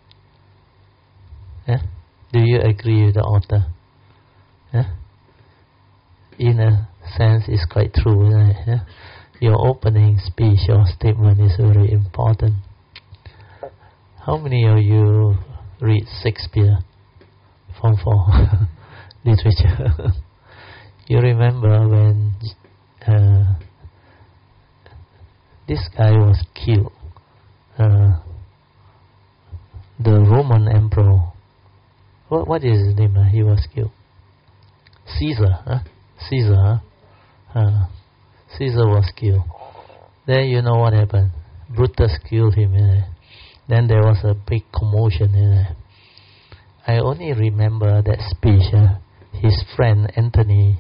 Yeah? Do you agree with the author? Yeah? In a sense, it's quite true, isn't it? Yeah? Your opening speech, your statement is very important. How many of you read Shakespeare? Form four literature. You remember when uh, this guy was killed, uh, the Roman emperor. What what is his name? Uh? He was killed. Caesar. Huh? Caesar. Huh? Uh, Caesar was killed. Then you know what happened? Brutus killed him. Uh? Then there was a big commotion. Uh? I only remember that speech. Uh? His friend Antony,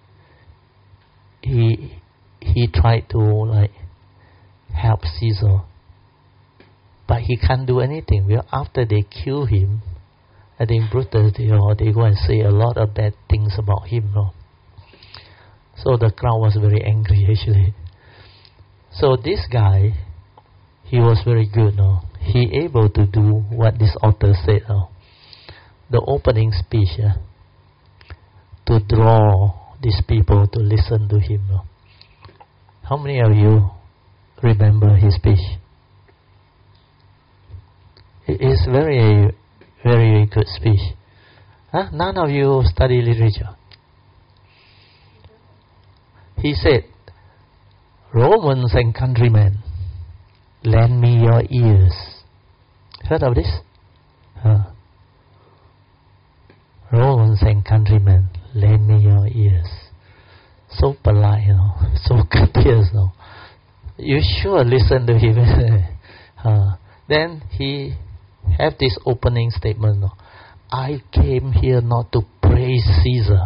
he he tried to like help Caesar, but he can't do anything. Well, after they kill him, I think Brutus, you know, they go and say a lot of bad things about him. You know? So the crowd was very angry actually. So this guy, he was very good. You know? He able to do what this author said. You know? The opening speech, uh, to draw these people to listen to him. You know? How many of you remember his speech? It is very, very good speech. Huh? None of you study literature. He said, Romans and countrymen, lend me your ears. Heard of this? Huh? Romans and countrymen, lend me your ears. So polite, you know, so courteous, you know. You sure listen to him. uh, then he have this opening statement. You know, I came here not to praise Caesar.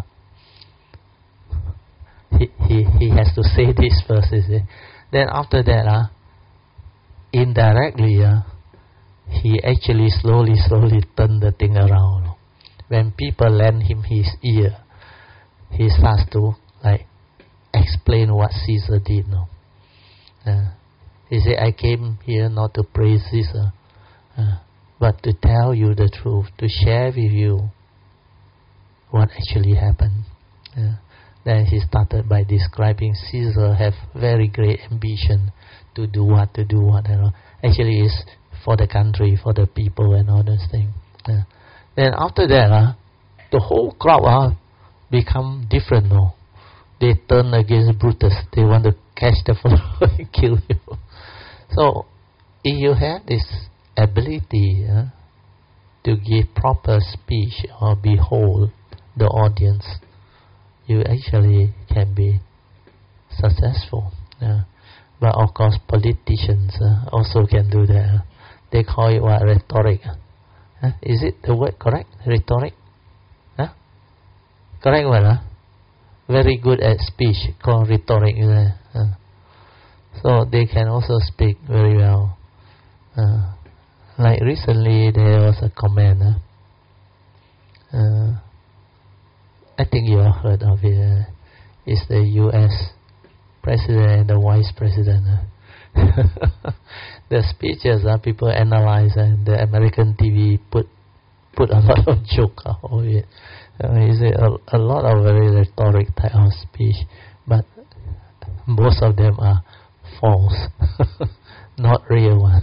He he he has to say this first. You see. Then after that, uh, indirectly, uh, he actually slowly, slowly turned the thing around. You know. When people lend him his ear, he starts to like explain what Caesar did. No, uh, he said, "I came here not to praise Caesar, uh, but to tell you the truth, to share with you what actually happened." Uh, then he started by describing Caesar have very great ambition to do what, to do what. You know. Actually, it's for the country, for the people, and all those things. Uh, Then after that, uh, the whole crowd uh, become different. No? They turn against Brutus. They want to catch the fellow and kill him. So, if you have this ability uh, to give proper speech or behold the audience, you actually can be successful. Uh, but of course, politicians uh, also can do that. Uh, they call it what? Rhetoric. Huh? Is it the word correct? Rhetoric? Huh? Correct word, huh? Very good at speech, called rhetoric. Uh, so they can also speak very well. Uh, like recently there was a comment. Uh, uh, I think you have heard of it. Uh, it's the U S president and the vice president. Uh. The speeches, uh, people analyze, and the American T V put put a lot of joke out of it. Uh, is it a, a lot of very rhetoric type of speech, but most of them are false, not real one.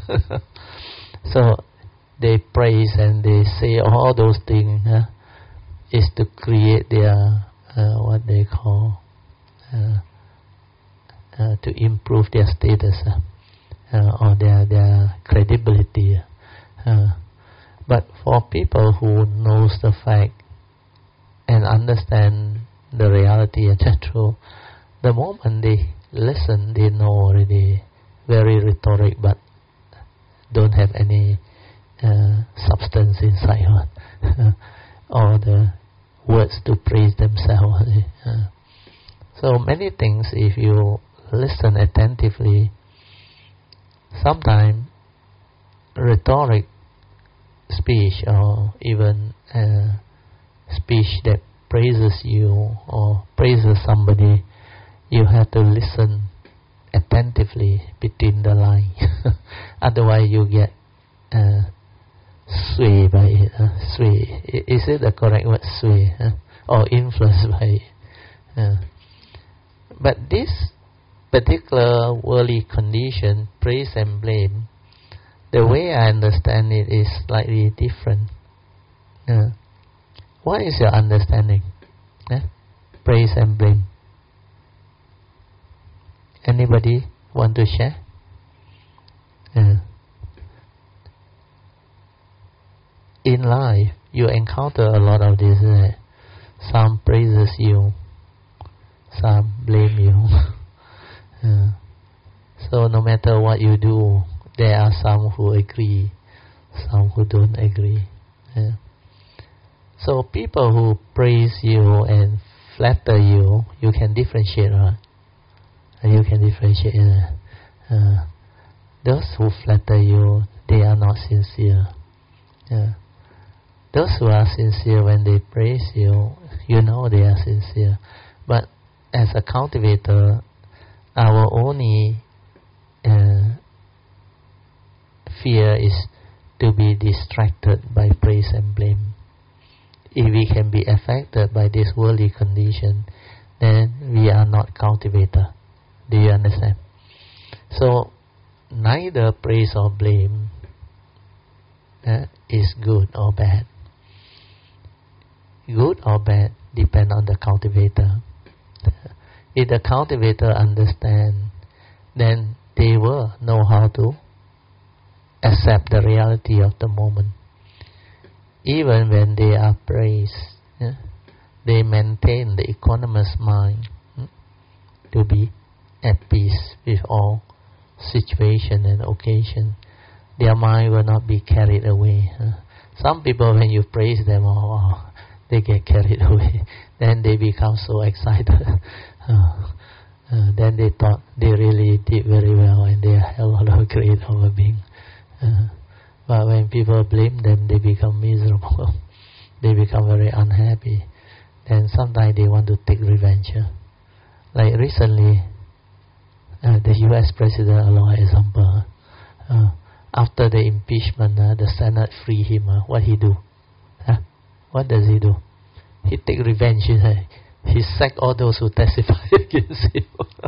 So they praise and they say all those things uh, is to create their uh, what they call uh, uh, to improve their status. Uh. Uh, or their their credibility, uh, but for people who knows the fact and understand the reality and the truth. The moment they listen, they know already very rhetoric, but don't have any uh, substance inside, or the words to praise themselves. Uh, so many things, if you listen attentively, sometimes rhetoric speech or even uh, speech that praises you or praises somebody, you have to listen attentively between the lines. Otherwise you get uh, swayed by it. Uh, sway. Is it the correct word, sway? Uh, or influenced by it? Uh, but this particular worldly condition, praise and blame, the way I understand it is slightly different. Uh, what is your understanding? Uh, praise and blame. Anybody want to share? Uh, in life, you encounter a lot of this. Uh, some praises you, some blame you. uh, so no matter what you do, there are some who agree, some who don't agree. Uh, so people who praise you and flatter you, you can differentiate, right? You can differentiate. Uh, uh, those who flatter you, they are not sincere. Uh, those who are sincere, when they praise you, you know they are sincere. But as a cultivator, our only uh, fear is to be distracted by praise and blame. If we can be affected by this worldly condition, then we are not cultivator. Do you understand? So neither praise or blame uh, is good or bad. Good or bad depend on the cultivator. If the cultivator understand, then they will know how to accept the reality of the moment. Even when they are praised, yeah, they maintain the equanimous mind hmm, to be at peace with all situation and occasion. Their mind will not be carried away. Huh? Some people, when you praise them, oh, oh, they get carried away. Then they become so excited. uh, uh, then they thought they really did very well and they are a lot of great human being. Uh, but when people blame them, they become miserable. They become very unhappy. Then sometimes they want to take revenge. Huh? Like recently, Uh, the U S president, along example, uh, after the impeachment, uh, the Senate free him. Uh, what he do? Huh? What does he do? He take revenge. Uh, he sack all those who testify against him.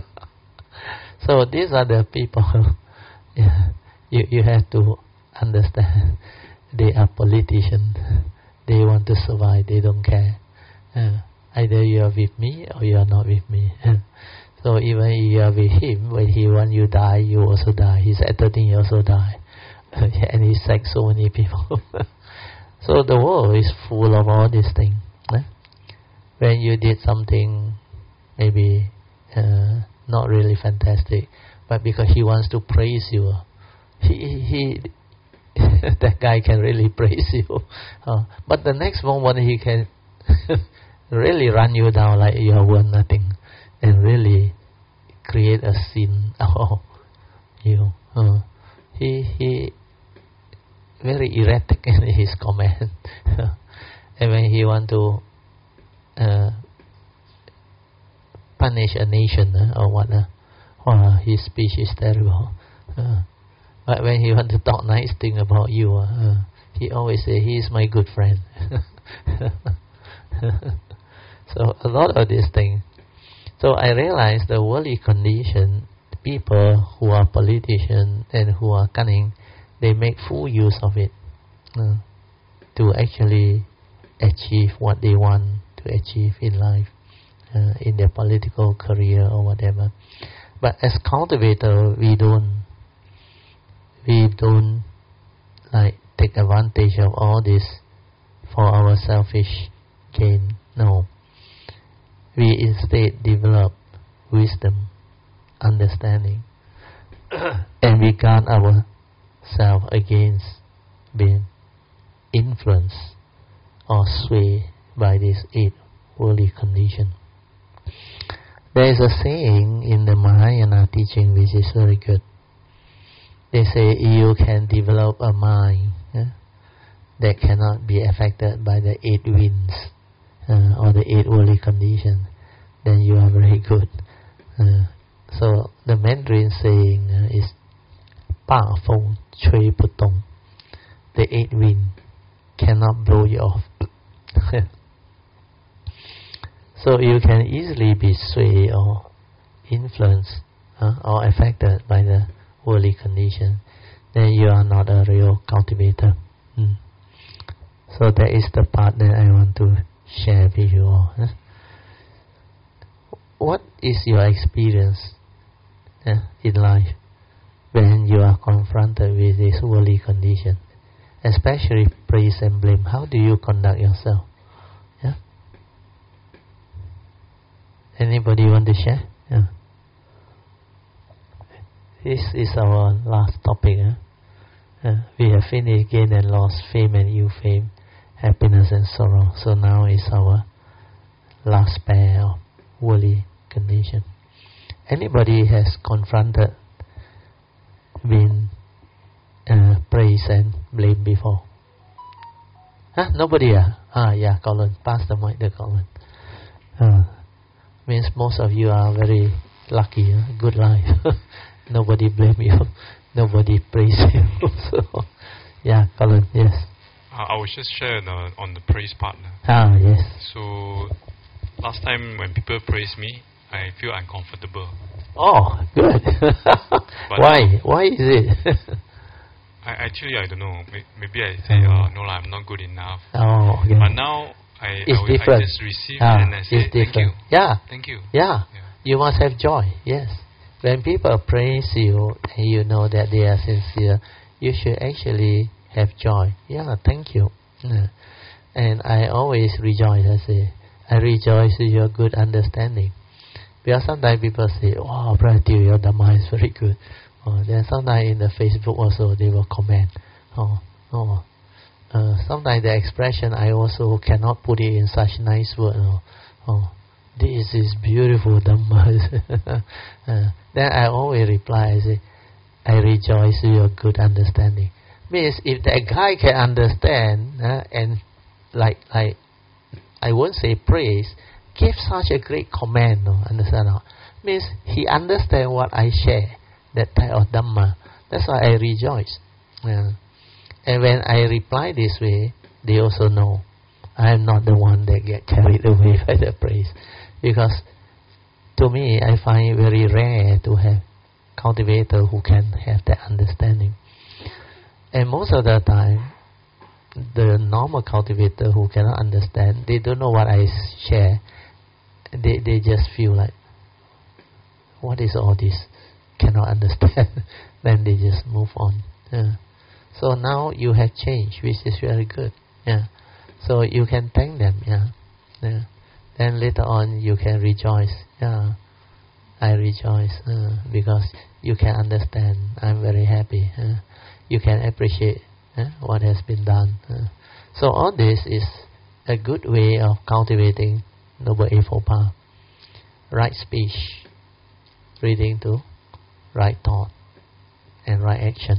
So these are the people. Yeah, you you have to understand. They are politicians. They want to survive. They don't care. Uh, either you are with me or you are not with me. So even if you are with him, when he want you die, you also die. He's at thirteen, you also die. And he sacked so many people. So the world is full of all these things. Eh? When you did something maybe uh, not really fantastic, but because he wants to praise you, he he that guy can really praise you. Uh, but the next moment he can really run you down like you are worth nothing. And really create a scene out of you. Uh, he he very erratic in his comment. And when he want to uh, punish a nation uh, or what, uh, oh, his speech is terrible. Uh, but when he want to talk nice thing about you, uh, he always say he is my good friend. So a lot of these things. So I realized the worldly condition, people who are politicians and who are cunning, they make full use of it uh, to actually achieve what they want to achieve in life, uh, in their political career or whatever. But as cultivator, we don't, we don't like take advantage of all this for our selfish gain. No. We instead develop wisdom, understanding, and we guard ourselves against being influenced or swayed by this eight worldly condition. There is a saying in the Mahayana teaching which is very good. They say you can develop a mind yeah, that cannot be affected by the eight winds uh, or the eight worldly conditions, then you are very good. Uh, so the Mandarin saying uh, is Pa Feng Chui Putong. The eight wind cannot blow you off. So you can easily be swayed or influenced uh, or affected by the worldly condition. Then you are not a real cultivator. Mm. So that is the part that I want to share with you all. Huh? What is your experience uh, in life when you are confronted with this worldly condition? Especially praise and blame. How do you conduct yourself? Yeah? Anybody want to share? Yeah. This is our last topic. Huh? Uh, we have finished gain and loss, fame and ill fame, happiness and sorrow. So now is our last pair of worldly condition. Anybody has confronted, been uh, praise and blame before? Huh? Nobody? Ah, ah yeah, Colin. Pass the mic to Colin. Uh, means most of you are very lucky, huh? Good life. Nobody blame you, nobody praise you. So, yeah, Colin, yes. Uh, I was just sharing uh, on the praise part. Ah, yes. So, last time when people praise me, I feel uncomfortable. Oh, good. Why? Now, Why is it? I actually I don't know. Maybe I say, oh. uh, no, I'm not good enough. Oh, okay. But now I, it's I, different. I just receive ah, and I say, thank you. Yeah. Thank you. Yeah. yeah. You must have joy. Yes. When people praise you and you know that they are sincere, you should actually have joy. Yeah, thank you. Yeah. And I always rejoice. I say, I rejoice in your good understanding. Because sometimes people say, "Wow, Brother Teo, your Dhamma is very good." Oh, then sometimes in the Facebook also they will comment. Oh, oh. Uh, sometimes the expression I also cannot put it in such nice words. Oh, oh, this is beautiful Dhamma. uh, then I always reply, I say, I rejoice in your good understanding. Means if that guy can understand uh, and like like I won't say praise, give such a great comment. No, understand? No? Means he understand what I share. That type of Dhamma. That's why I rejoice. Yeah. And when I reply this way, they also know I am not the one that get carried away by the praise. Because to me, I find it very rare to have cultivator who can have that understanding. And most of the time, the normal cultivator who cannot understand, they don't know what I share. They they just feel like, what is all this? Cannot understand. Then they just move on. Yeah. So now you have changed, which is very good. Yeah. So you can thank them. Yeah. Yeah. Then later on you can rejoice. Yeah. I rejoice uh, because you can understand. I'm very happy. Uh, you can appreciate uh, what has been done. Uh. So all this is a good way of cultivating Noble Eightfold Path. Right speech, reading to right thought, and right action.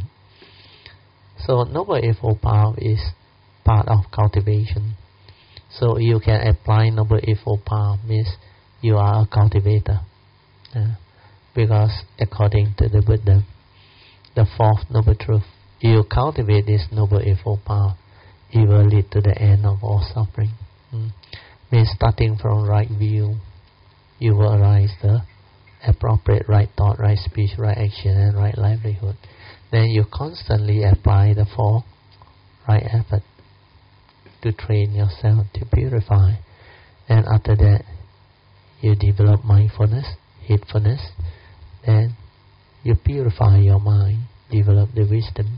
So Noble Eightfold Path is part of cultivation. So you can apply Noble Eightfold Path means you are a cultivator. Uh, because according to the Buddha, the fourth noble truth, you cultivate this Noble Eightfold Path, it will lead to the end of all suffering. Mm. Means starting from right view, you will arise the appropriate right thought, right speech, right action, and right livelihood. Then you constantly apply the four right effort to train yourself to purify. And after that, you develop mindfulness, heedfulness. Then you purify your mind, develop the wisdom.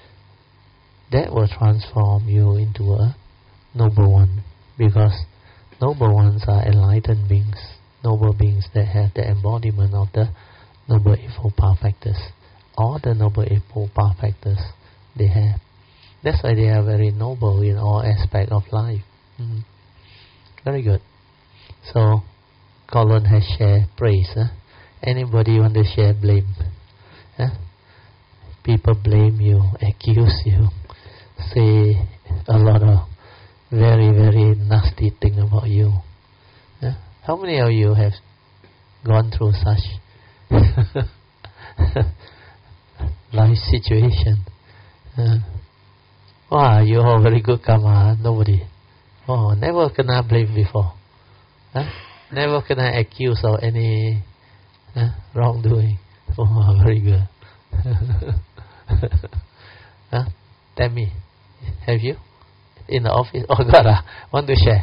That will transform you into a noble one. Because noble ones are enlightened beings, noble beings that have the embodiment of the Noble Eightfold Path factors. All the Noble Eightfold Path factors they have. That's why they are very noble in all aspects of life. Mm. Very good. So, Colin has shared praise. Huh? Anybody want to share blame? Huh? People blame you, accuse you, say a lot of very, very nasty thing about you. Huh? How many of you have gone through such life situation? Uh, wow, you are very good karma. Nobody. Oh, never can I blame before. Huh? Never can I accuse of any huh, wrongdoing. Oh, very good. Huh? Tell me, have you in the office? Oh God, ah, want to share?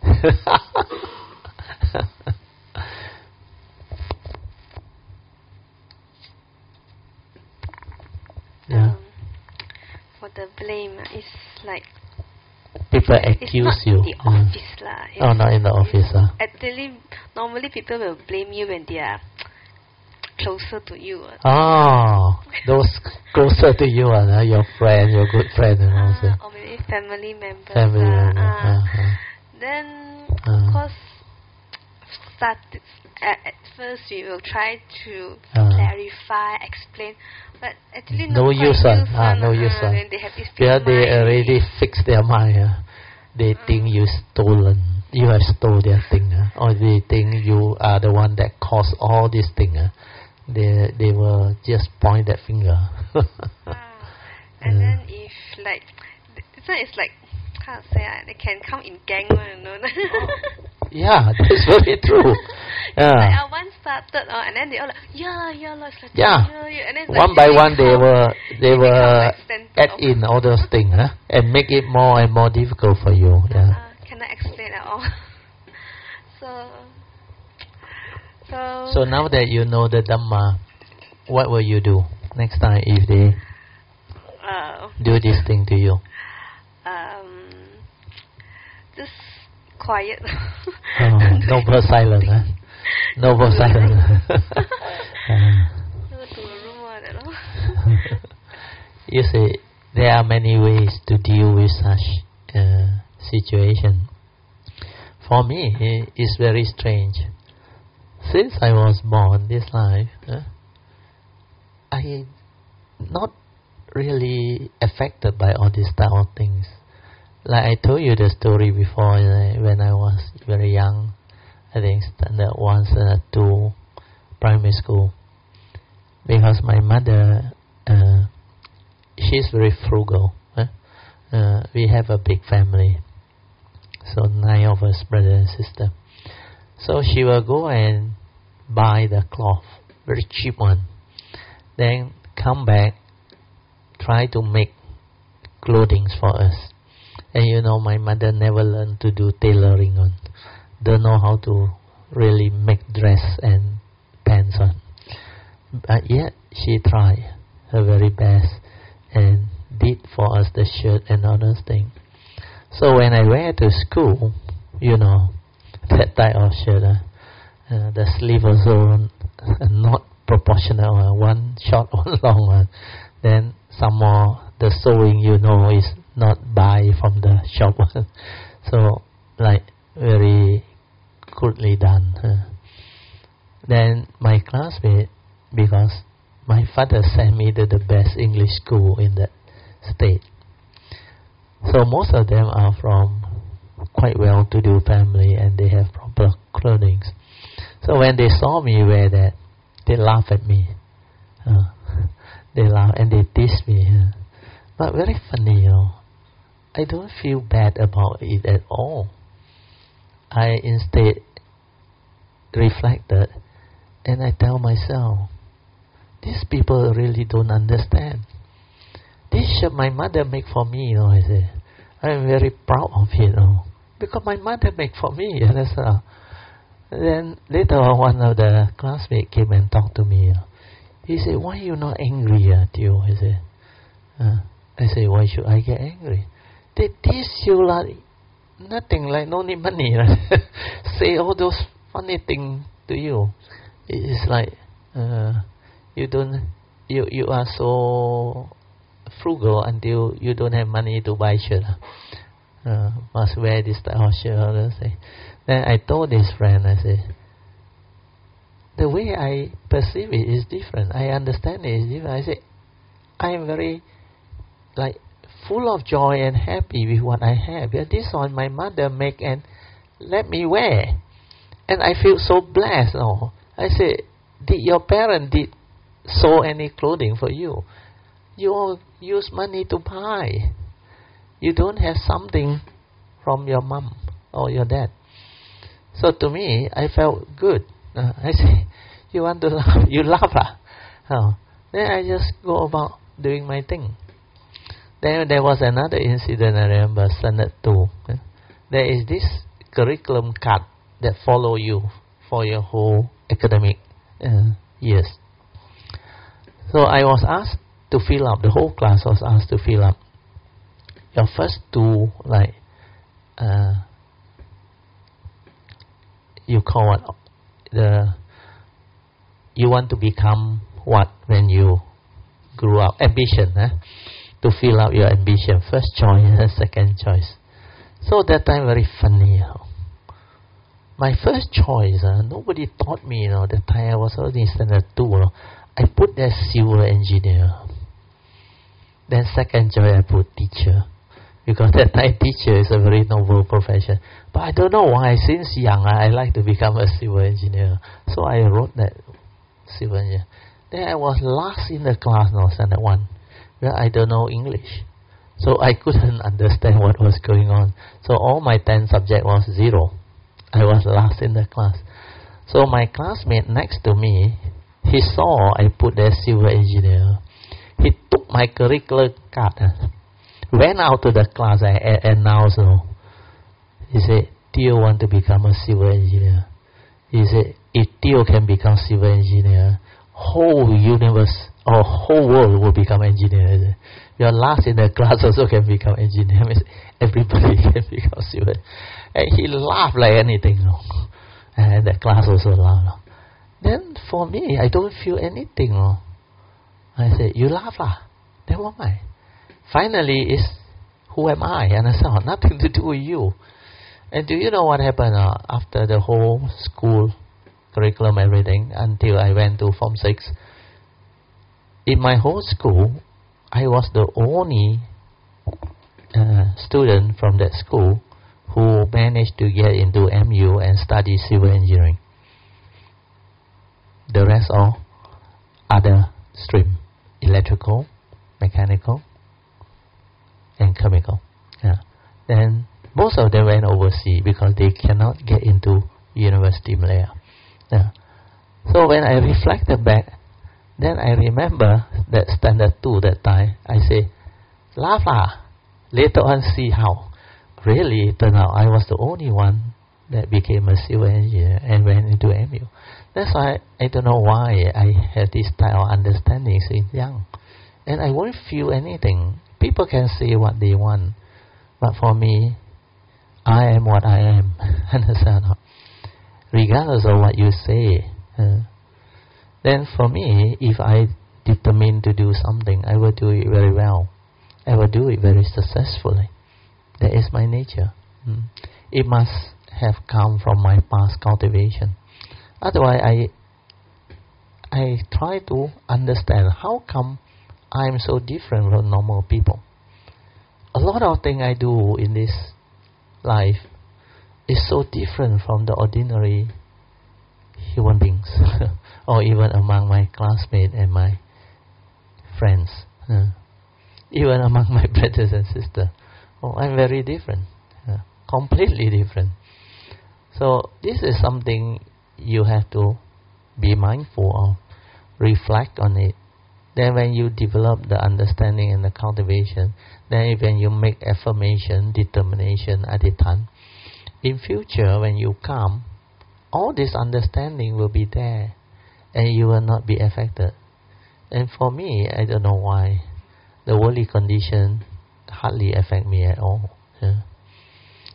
Yeah. Um, for the blame, it's like people it's accuse not you. in the Mm. office lah. It's, Oh, not in the office, ah. Actually, normally people will blame you when they are closer to you. Uh. Oh, those closer to you, uh, your friend, your good friend, and all Uh, that. or maybe family members. Family uh, member. uh, Uh-huh. Then, Uh. of course, start at, at first we will try to Uh. clarify, explain, but actually No not quite use, uh, use ah, one, no uh, use, uh. when they have this Yeah, they mind. already fixed their mind. Uh. They Mm. think you stolen, you have stole their thing, uh. Or they think you are the one that caused all this thing. Uh. They they will just point that finger. Ah, and Uh. then if like this one is like how to say ah, they can come in gang one, you know. Yeah, that's very true. Like Yeah, uh, one started, uh, and then they all like yeah yeah, like, like Yeah. yeah, yeah, and then it's one like by they one they become- will they become will like center add of- in all those things, huh? And make it more and more difficult for you. Yeah. Uh, cannot explain at all. so so So now that you know the Dhamma, what will you do next time if they uh, do this thing to you? um just quiet. Oh, noble silence, huh? Noble silence. Uh, Go to a room or that lor. You see, there are many ways to deal with such uh, situation. For me, i- it's very strange. Since I was born this life, uh, I not really affected by all these type of things. Like I told you the story before, uh, when I was very young, I think standard one, standard two, primary school. Because my mother, uh, she's very frugal. Eh? Uh, we have a big family, so nine of us, brother and sister. So she will go and buy the cloth, very cheap one. Then come back, try to make clothing for us. And you know, my mother never learned to do tailoring on, don't know how to really make dress and pants on. But yet she tried her very best and did for us the shirt and other things. So when I went to school, you know, that type of shirt, uh, uh, the sleeve also uh, not proportional, uh, one short, one long one. Then some more, the sewing, you know, is not buy from the shop one. So like very crudely done. Uh. Then my classmate, because my father sent me to the best English school in the state. So most of them are from quite well-to-do family and they have proper clothing. So when they saw me wear that, they laugh at me. Uh, they laugh and they tease me. Uh. But very funny, you know. I don't feel bad about it at all. I instead reflected and I tell myself, these people really don't understand. This shirt my mother make for me, you know, I say. I'm very proud of it, you know. Because my mother make for me, you understand? Then later on, one of the classmates came and talked to me. Uh, he said, why you not angry, uh, Tio? I said, uh, I said, why should I get angry? They tease you like nothing like no need money. Right? Say all those funny things to you. It's like uh, you don't, you you are so frugal until you don't have money to buy shirt. Uh, must wear this type of shirt. Say. Then I told this friend, I said, the way I perceive it is different. I understand it is different. I say, I am very like full of joy and happy with what I have. Yeah, this one my mother make and let me wear, and I feel so blessed. Oh, I say, did your parent did sew any clothing for you? You all use money to buy. You don't have something from your mom or your dad. So to me, I felt good. Uh, I say, you want to laugh? You laugh lah. Oh. Then I just go about doing my thing. Then there was another incident I remember, standard two. There is this curriculum card that follow you for your whole academic uh, years. So I was asked to fill up, the whole class was asked to fill up your first two, like, uh, you call it, the, you want to become what when you grew up, ambition, eh? To fill up your ambition, first choice and second choice. So that time very funny, you know. My first choice, uh, nobody taught me, you know, that time I was only standard two, you know, I put there civil engineer. Then second choice I put teacher. Because that time teacher is a very noble profession. But I don't know why, since young I like to become a civil engineer. So I wrote that civil engineer. Then I was last in the class, no, standard one. Well, I don't know English. So I couldn't understand what was going on. So all my ten subject was zero. I was last in the class. So my classmate next to me, he saw I put there civil engineer. He took my curriculum card, uh, went out to the class and announced, no. He said, Theo want to become a civil engineer. He said, if Theo can become civil engineer, whole universe or whole world will become engineer. Your last in the class also can become engineer. Everybody can become civil. And he laughed like anything. No? And the class also laughed. No? Then for me, I don't feel anything. No? I said, you laugh lah. Then what am I? Finally, it's who am I? Understand? Nothing to do with you. And do you know what happened uh, after the whole school curriculum, everything, until I went to Form six? In my whole school, I was the only uh, student from that school who managed to get into M U and study civil engineering. The rest all other stream, electrical, mechanical, and chemical. Yeah. Then most of them went overseas because they cannot get into University of Malaya. Yeah. So when I reflected back, then I remember that standard two that time. I say, laugh lah. Later on see how. Really, it turned out I was the only one that became a civil engineer and went into M U. That's why I don't know why I had this type of understanding since young. And I won't feel anything. People can say what they want. But for me, I am what I am. Understand? Regardless of what you say. Uh, then for me, if I determine to do something, I will do it very well. I will do it very successfully. That is my nature. Mm. It must have come from my past cultivation. Otherwise, I I try to understand how come I am so different from normal people. A lot of things I do in this life is so different from the ordinary human beings, or even among my classmates and my friends, uh, even among my brothers and sisters. Oh, I'm very different, uh, completely different. So this is something you have to be mindful of, reflect on it. Then when you develop the understanding and the cultivation, then when you make affirmation, determination, adhitthan, in future when you come, all this understanding will be there and you will not be affected. And for me, I don't know why, the worldly condition hardly affect me at all. Yeah.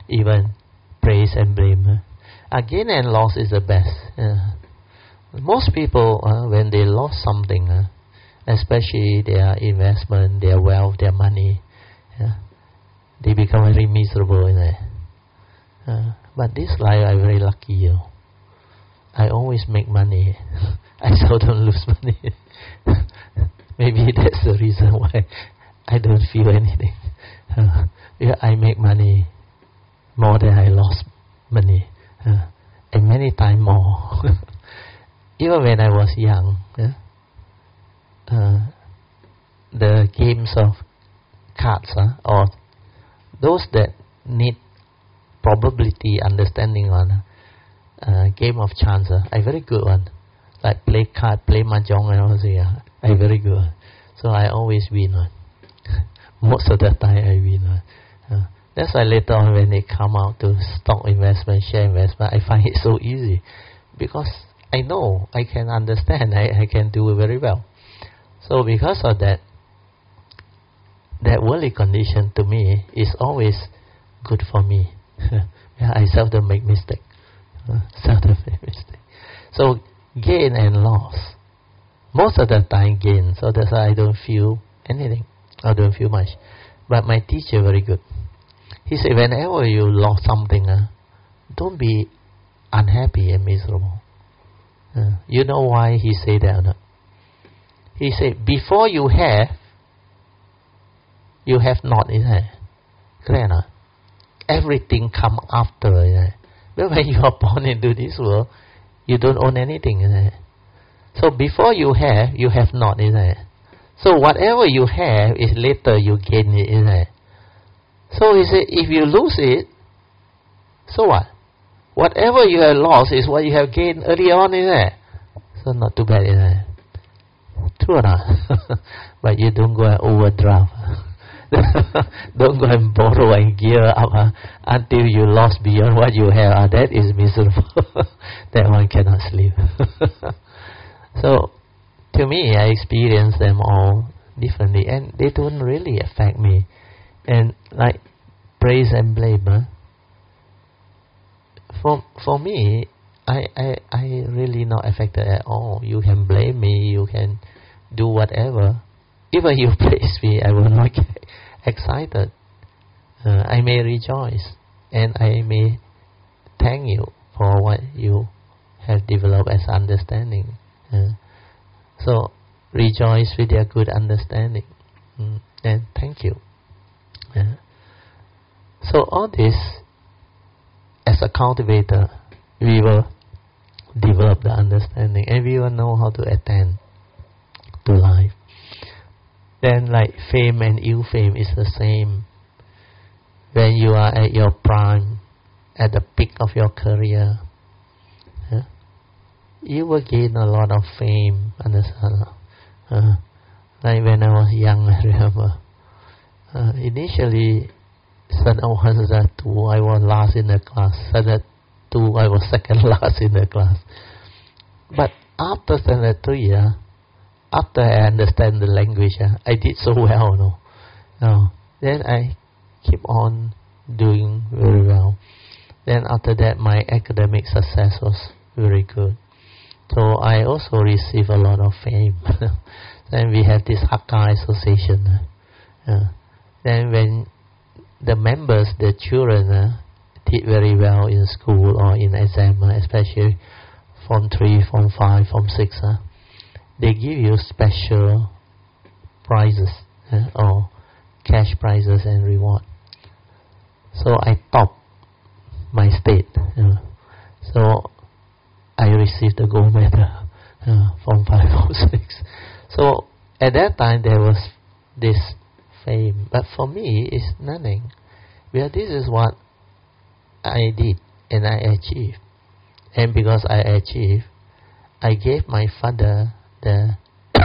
even praise and blame. Uh, gain and loss is the best. Uh, most people, uh, when they lost something, uh, especially their investment, their wealth, their money, uh, they become very miserable in it. Uh, but this life, I'm very lucky. You know. I always make money. I seldom lose money. Maybe that's the reason why I don't feel anything. Uh, yeah, I make money more than I lost money, uh, and many times more. Even when I was young, yeah, uh, the games of cards, uh, or those that need probability understanding on, uh, game of chance, uh, I very good one. Like play card, play mahjong, and all that. Uh, I very good. So I always win one. Most of the time I win one. Uh, that's why later on when they come out to stock investment, share investment, I find it so easy because I know, I can understand, I, I can do it very well. So because of that, that worldly condition to me is always good for me. Yeah, I seldom make mistake. Uh, seldom make mistake. So gain and loss. Most of the time gain, so that's why I don't feel anything. I don't feel much. But my teacher very good. He said, whenever you lost something, uh, don't be unhappy and miserable. Uh, you know why he said that or not? He said, before you have, you have not, isn't it? Clear not? Everything come after, isn't it? But when you are born into this world, you don't own anything, isn't it? So before you have, you have not, isn't it? So whatever you have is later you gain it, isn't it? So he said, if you lose it, so what? Whatever you have lost is what you have gained earlier on, isn't it? So not too bad, isn't it? True or not? But you don't go and overdraft. Don't go and borrow and gear up uh, until you lost beyond what you have. Uh, that is miserable. That one cannot sleep. So, to me, I experience them all differently, and they don't really affect me. And like praise and blame, uh, for for me, I, I I really not affected at all. You can blame me, you can do whatever. Even you praise me, I will not get excited. Uh, I may rejoice, and I may thank you for what you have developed as understanding. Uh, so rejoice with your good understanding, mm, and thank you. Uh, so all this, as a cultivator, we will develop the understanding, and we will know how to attend to life. Then like fame and ill fame is the same. When you are at your prime, at the peak of your career, huh, you will gain a lot of fame. Understand? Uh, like when I was young, I remember. Uh, initially, standard one, standard two, I was last in the class. Standard two, I was second last in the class. But after standard three, uh, after I understand the language, uh, I did so well, no? No. Then I keep on doing very well. Then after that, my academic success was very good. So I also received a lot of fame. Then we have this Hakka Association. Uh, uh, then when the members, the children, uh, did very well in school or in exam, uh, especially Form three, Form five, Form six, uh, they give you special prizes uh, or cash prizes and reward. So I topped my state. Uh, so I received the gold medal uh, from five or six. So at that time there was this fame, but for me it's nothing. Because this is what I did and I achieved. And because I achieved, I gave my father the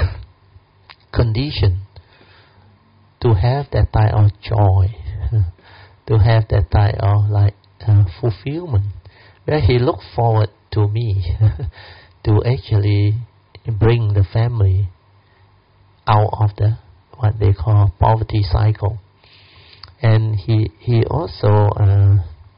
condition to have that type of joy, to have that type of like uh, fulfillment, where he looked forward to me to actually bring the family out of the what they call poverty cycle. And he he also uh,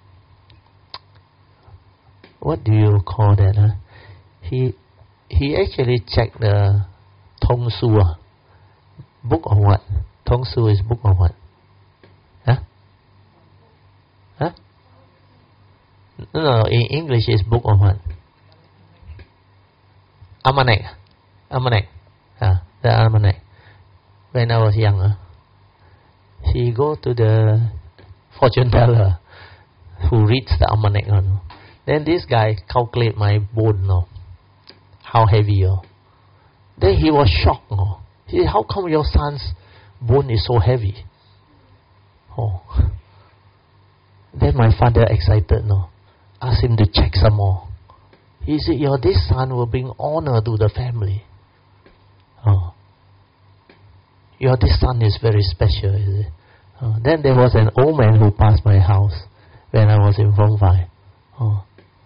what do you call that? Huh? He he actually checked the Tong Su book or what? Tong Su is book or what? Huh? Huh? No, no, in English is book or what? Almanac. Almanac. Ah, the almanac. When I was younger, she go to the fortune teller who reads the almanac. No? Then this guy calculate my bone, no? How heavy. Oh. Then he was shocked. No? He said, how come your son's bone is so heavy? Oh. Then my father excited, no? Asked him to check some more. He said, your this son will bring honor to the family. Oh. Your this son is very special, is it? Oh. Then there was an old man who passed my house when I was in Form five. Oh.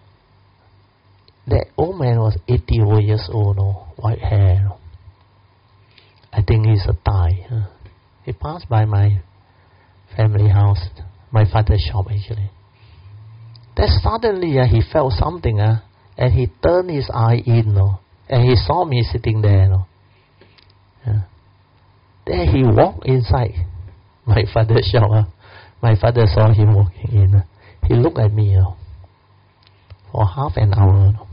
That old man was eighty years old, no? White hair. No? I think he's a Thai. Huh? He passed by my family house, my father's shop actually. Then suddenly uh, he felt something, uh, and he turned his eye in, no? And he saw me sitting there. No? Yeah. Then he walked inside my father's shop. Uh. My father saw him walking in. Uh. He looked at me uh, for half an hour. No?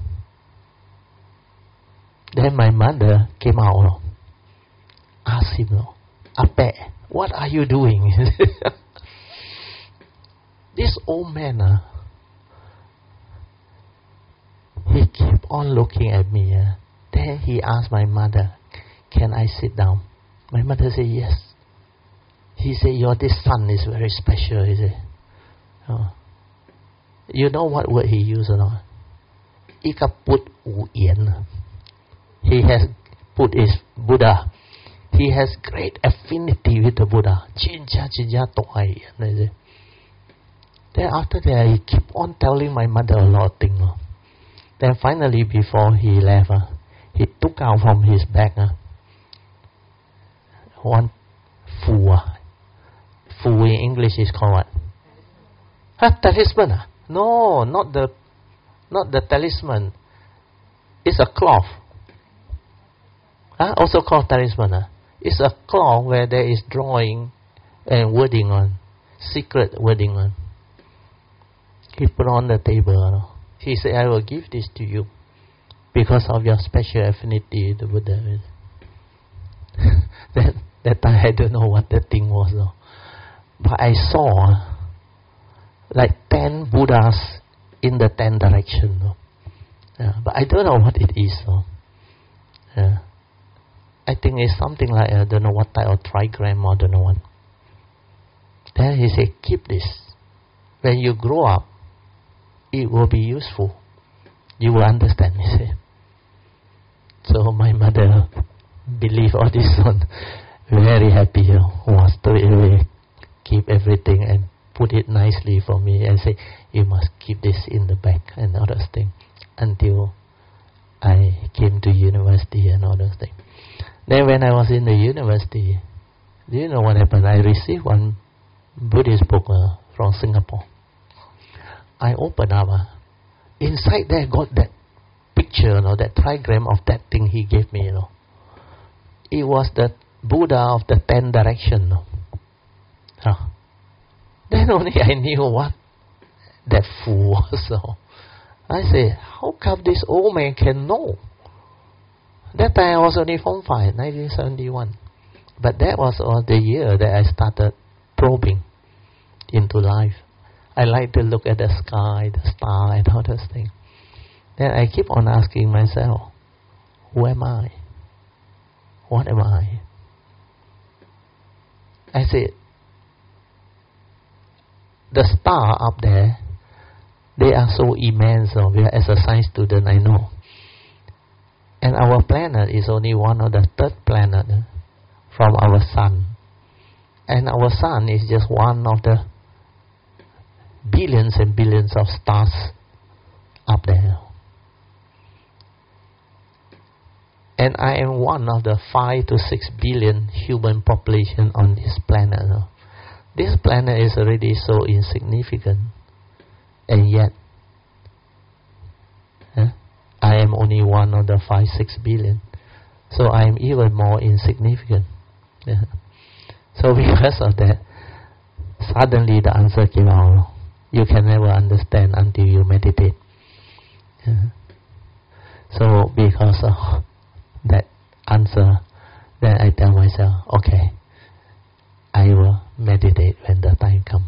Then my mother came out. No? Asked him, no? Ape, what are you doing? This old man, uh, he kept on looking at me. Uh. Then he asked my mother, can I sit down? My mother said, yes. He said, your this son is very special, is it? Oh. You know what word he used or not? Ika put wu yan. He has put his Buddha. He has great affinity with the Buddha. Chincha chincha toai. Then after that, he kept on telling my mother a lot of things. Then finally, before he left, uh, he took out from his bag uh, one fu. Uh, fu in English is called what? Huh, talisman? Uh? No, not the, not the talisman. It's a cloth. Huh? Also called talisman. Uh? It's a cloth where there is drawing and wording on, secret wording on. He put on the table. Uh, He said, I will give this to you because of your special affinity to Buddha. that, that time I don't know what the thing was. Though. But I saw uh, like ten Buddhas in the ten directions. Though. Yeah, but I don't know what it is. Though. Yeah. I think it's something like, I don't know what type of trigram or I don't know what. Then he said, keep this. When you grow up, it will be useful. You will understand, he said. So my mother believed all this one. Very happy, you know, was straight away keep everything and put it nicely for me and say, you must keep this in the back and all those things until I came to university and all those things. Then when I was in the university, do you know what happened? I received one Buddhist book uh, from Singapore. I opened up. Uh, inside there got that picture, you know, that trigram of that thing he gave me. You know, it was the Buddha of the ten directions. You know. Huh. Then only I knew what that fool was. So I said, how come this old man can know? That time I was only Form five, nineteen seventy-one. But that was uh, the year that I started probing into life. I like to look at the sky, the star, and all those things. Then I keep on asking myself, who am I? What am I? I said, the star up there, they are so immense. So as a science student, I know. And our planet is only one of the third planet from our sun. And our sun is just one of the billions and billions of stars up there. And I am one of the five to six billion human population on this planet. This planet is already so insignificant, and yet only one of the five, six billion. So I am even more insignificant. Yeah. So because of that, suddenly the answer came out. You can never understand until you meditate. Yeah. So because of that answer, then I tell myself, okay, I will meditate when the time comes.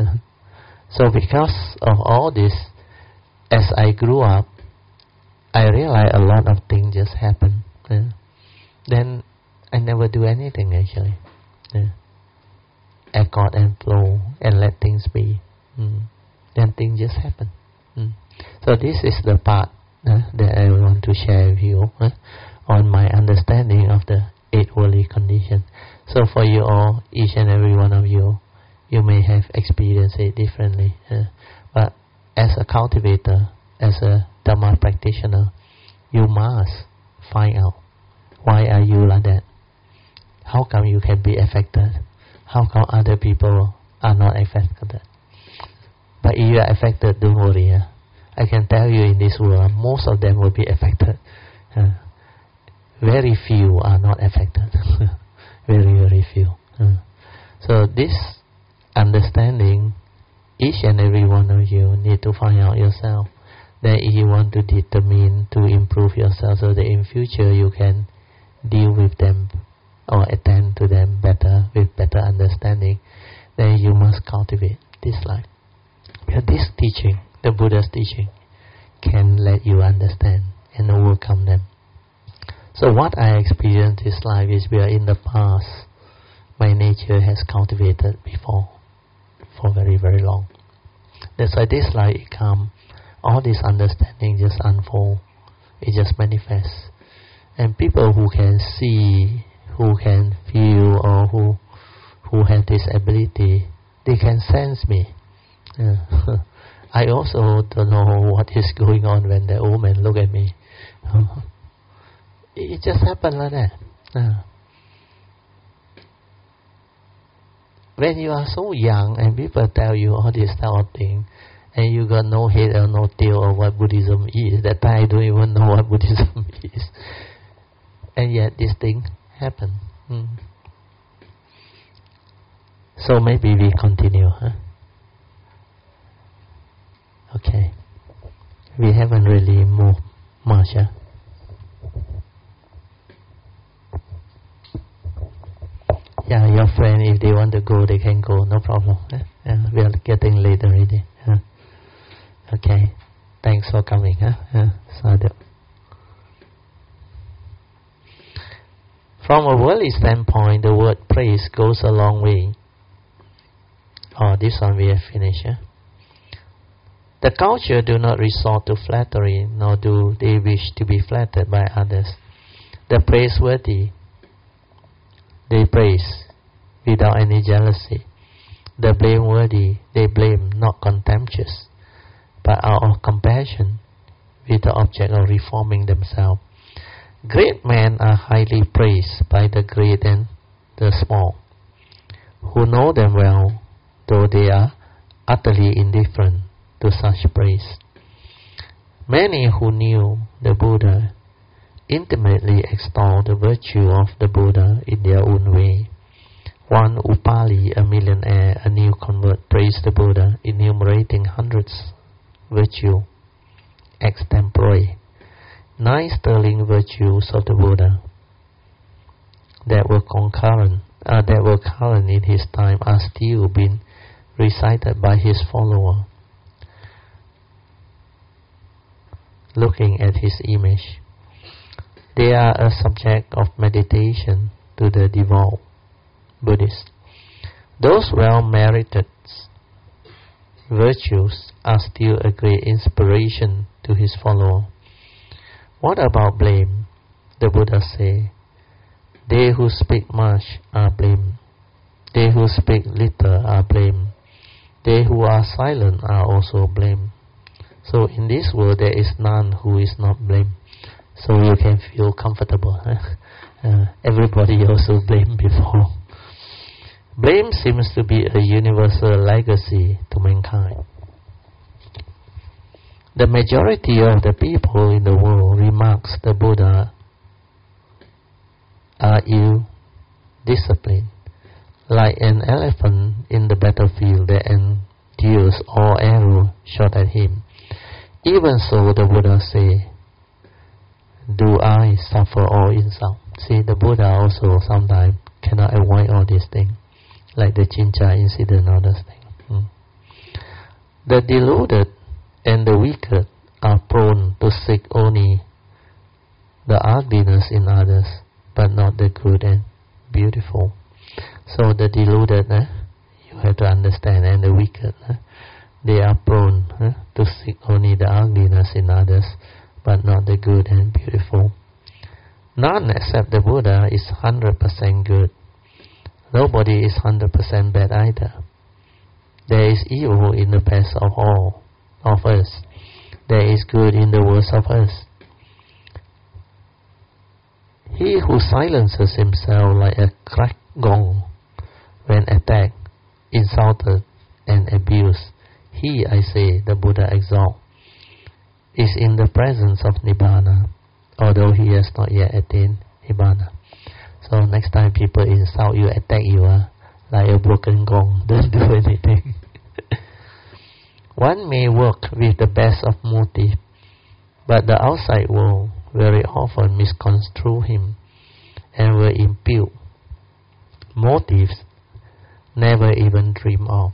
So because of all this, as I grew up, I realized a lot of things just happen. Yeah. Then I never do anything actually. Yeah. Accord and flow and let things be. Mm. Then things just happen. Mm. So this is the part uh, that I want to share with you uh, on my understanding of the eight worldly conditions. So for you all, each and every one of you, you may have experienced it differently. Uh, but as a cultivator, as a Dhamma practitioner, you must find out why are you like that. How come you can be affected? How come other people are not affected? But if you are affected, don't worry. Uh. I can tell you in this world, most of them will be affected. Uh, very few are not affected. very, very few. Uh. So this understanding, each and every one of you need to find out yourself. That if you want to determine to improve yourself so that in future you can deal with them or attend to them better with better understanding, then you must cultivate this life. Because this teaching, the Buddha's teaching, can let you understand and overcome them. So what I experienced this life is where in the past my nature has cultivated before for very, very long. That's why this life it comes, all this understanding just unfold, it just manifests. And people who can see, who can feel, or who who have this ability, they can sense me. Yeah. I also don't know what is going on when the old man look at me. It just happened like that. Yeah. When you are so young and people tell you all this type of thing, and you got no head or no tail of what Buddhism is, that time I don't even know what Buddhism is. And yet this thing happened. Hmm. So maybe we continue, huh? Okay. We haven't really moved much, huh? Yeah, your friend, if they want to go, they can go, no problem. Huh? Yeah, we are getting late already. Huh? Okay. Thanks for coming, huh? Yeah, sadhu. From a worldly standpoint, the word praise goes a long way. Oh, this one we have finished. Huh? The culture do not resort to flattery, nor do they wish to be flattered by others. The praiseworthy, they praise without any jealousy. The blameworthy, they blame not contemptuous, but out of compassion with the object of reforming themselves. Great men are highly praised by the great and the small, who know them well, though they are utterly indifferent to such praise. Many who knew the Buddha intimately extol the virtue of the Buddha in their own way. One Upali, a millionaire, a new convert, praised the Buddha, enumerating hundreds virtue extempore. Nine sterling virtues of the Buddha that were concurrent, uh, that were current in his time are still being recited by his follower, looking at his image. They are a subject of meditation to the devout Buddhist. Those well-merited virtues are still a great inspiration to his follower. What about blame? The Buddha say, they who speak much are blamed. They who speak little are blamed. They who are silent are also blamed. So in this world there is none who is not blamed. So you can feel comfortable. Huh? Uh, everybody also blamed before. Blame seems to be a universal legacy to mankind. The majority of the people in the world remarks the Buddha are ill-disciplined. Like an elephant in the battlefield that endures all arrows shot at him. Even so, the Buddha say, do I suffer all insult? See, the Buddha also sometimes cannot avoid all these things, like the Chincha incident, all those things. Hmm. The deluded and the wicked are prone to seek only the ugliness in others, but not the good and beautiful. So the deluded, eh, you have to understand, and the wicked, eh, they are prone eh, to seek only the ugliness in others, but not the good and beautiful. None except the Buddha is one hundred percent good. Nobody is one hundred percent bad either. There is evil in the best of all of us. There is good in the worst of us. He who silences himself like a cracked gong when attacked, insulted, and abused, he, I say, the Buddha exalt, is in the presence of Nibbana, although he has not yet attained Nibbana. So next time people insult you, attack you, uh, like a broken gong, don't do anything. One may work with the best of motive, but the outside world very often misconstrue him and will impute motives never even dream of.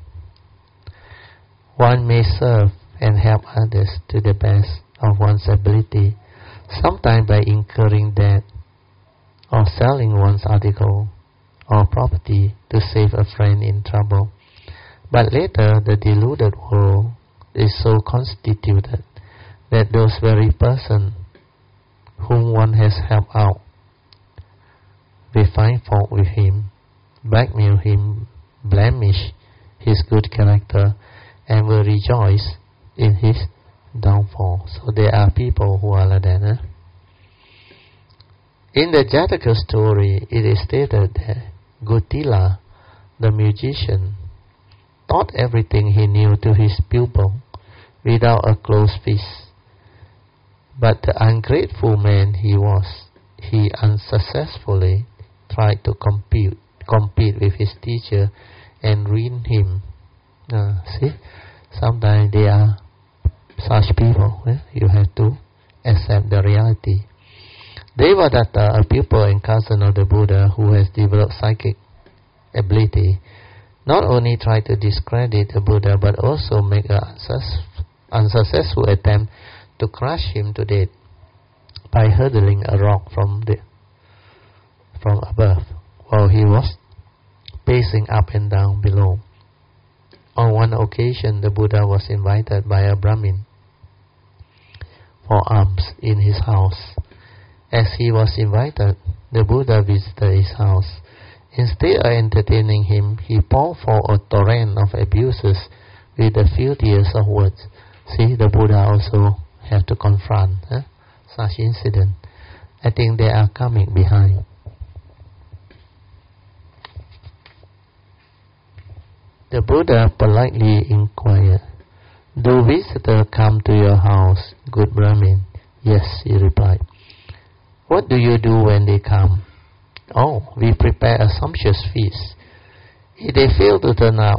One may serve and help others to the best of one's ability, sometimes by incurring debt or selling one's article or property to save a friend in trouble. But later the deluded world is so constituted that those very persons whom one has helped out will find fault with him, blackmail him, blemish his good character, and will rejoice in his downfall. So there are people who are like that. Eh? In the Jataka story, it is stated that Gotila, the magician, taught everything he knew to his pupil without a closed fist. But the ungrateful man he was, he unsuccessfully tried to compete, compete with his teacher and ruin him. Uh, see, sometimes they are such people. Eh? You have to accept the reality. Devadatta, a pupil and cousin of the Buddha who has developed psychic ability, not only tried to discredit the Buddha but also make an unsuccessful attempt to crush him to death by hurling a rock from the from above while he was pacing up and down below. On one occasion, the Buddha was invited by a Brahmin for alms in his house. As he was invited, the Buddha visited his house. Instead of entertaining him, he poured forth a torrent of abuses with the filthiest of words. See, the Buddha also have to confront eh, such incident. I think they are coming behind. The Buddha politely inquired, "Do visitors come to your house, good Brahmin?" "Yes," he replied. "What do you do when they come?" "Oh, we prepare a sumptuous feast. If they fail to turn up,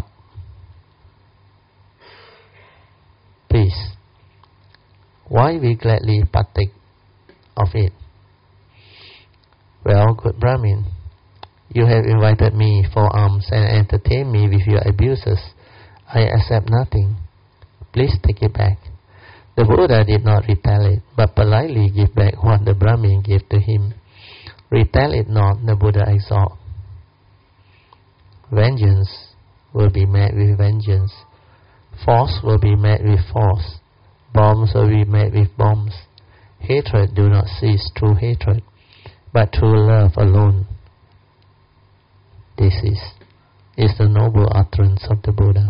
please, why we gladly partake of it." "Well, good Brahmin, you have invited me for alms and entertained me with your abuses. I accept nothing. Please take it back." The Buddha did not retaliate, but politely gave back what the Brahmin gave to him. "Retaliate not," the Buddha exhorted. "Vengeance will be met with vengeance. Force will be met with force. Bombs will be met with bombs. Hatred do not cease through hatred, but through love alone." This is, is the noble utterance of the Buddha.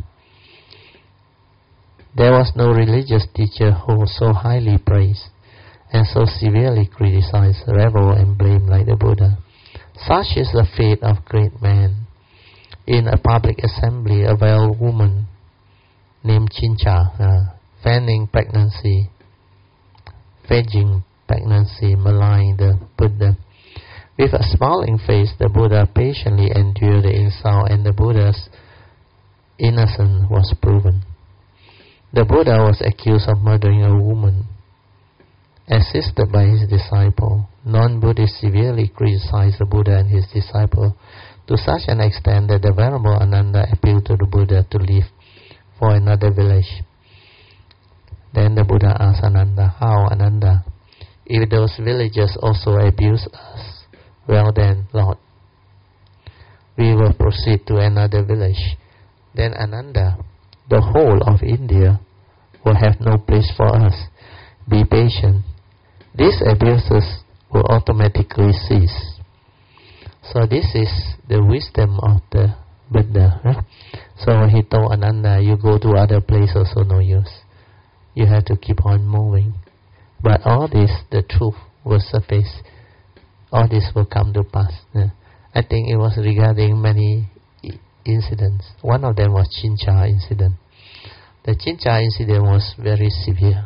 There was no religious teacher who so highly praised and so severely criticized, reviled and blamed like the Buddha. Such is the fate of great men. In a public assembly, a veiled woman named Chincha, uh, fanning pregnancy, fading pregnancy, malign the Buddha. With a smiling face, the Buddha patiently endured the insult, and the Buddha's innocence was proven. The Buddha was accused of murdering a woman. Assisted by his disciple, non-Buddhists severely criticized the Buddha and his disciple to such an extent that the Venerable Ananda appealed to the Buddha to leave for another village. Then the Buddha asked Ananda, "How, Ananda? If those villagers also abuse us, well then, Lord, we will proceed to another village. Then Ananda, the whole of India will have no place for us. Be patient. These abuses will automatically cease." So this is the wisdom of the Buddha. Right? So he told Ananda, you go to other places, also no use. You have to keep on moving. But all this, the truth will surface. All this will come to pass. Yeah. I think it was regarding many incidents. One of them was Chincha incident. The Chincha incident was very severe.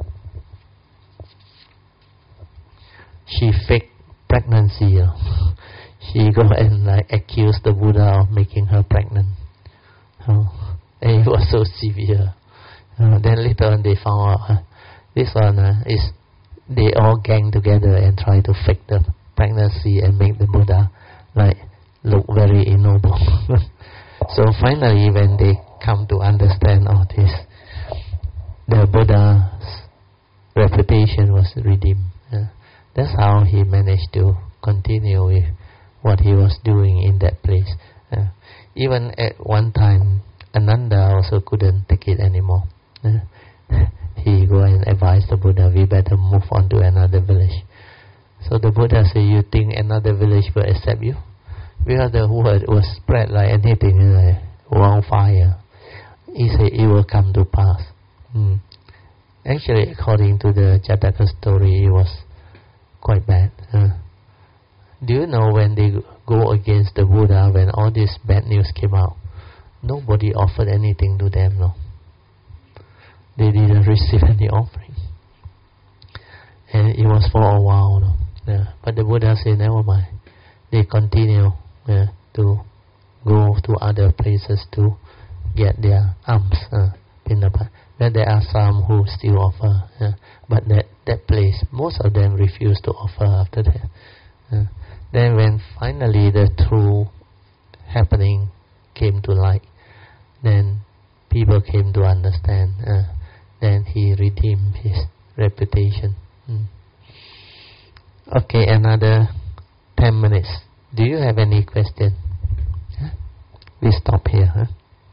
She faked pregnancy. Uh. She go and like accused the Buddha of making her pregnant. Uh, and it was so severe. Uh, then later on they found out uh, this one uh, is they all gang together and try to fake the pregnancy and make the Buddha like look very ignoble. So finally, when they come to understand all this, the Buddha's reputation was redeemed. Uh, that's how he managed to continue with what he was doing in that place. Uh, even at one time, Ananda also couldn't take it anymore. Uh, he go and advise the Buddha, we better move on to another village. So the Buddha said, you think another village will accept you? Because the word was spread like anything, like wildfire. He said, it will come to pass. Mm. Actually, according to the Jataka story, it was quite bad. Uh, do you know when they go against the Buddha, when all this bad news came out, nobody offered anything to them, no. They didn't receive any offering. And it was for a while, no. Yeah. But the Buddha said, never mind. They continue yeah, to go to other places to get their alms. Uh, but there are some who still offer. Yeah. But that, that place, most of them refused to offer after that. Yeah. Then when finally the true happening came to light, then people came to understand. Uh, then he redeemed his reputation. Mm. Okay, another ten minutes. Do you have any question? Huh? We stop here. Huh?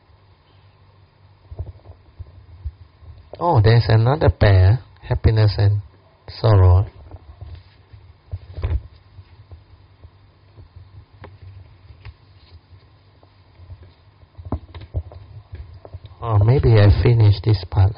Oh, there's another pair, happiness and sorrow. Oh, maybe I finished this part.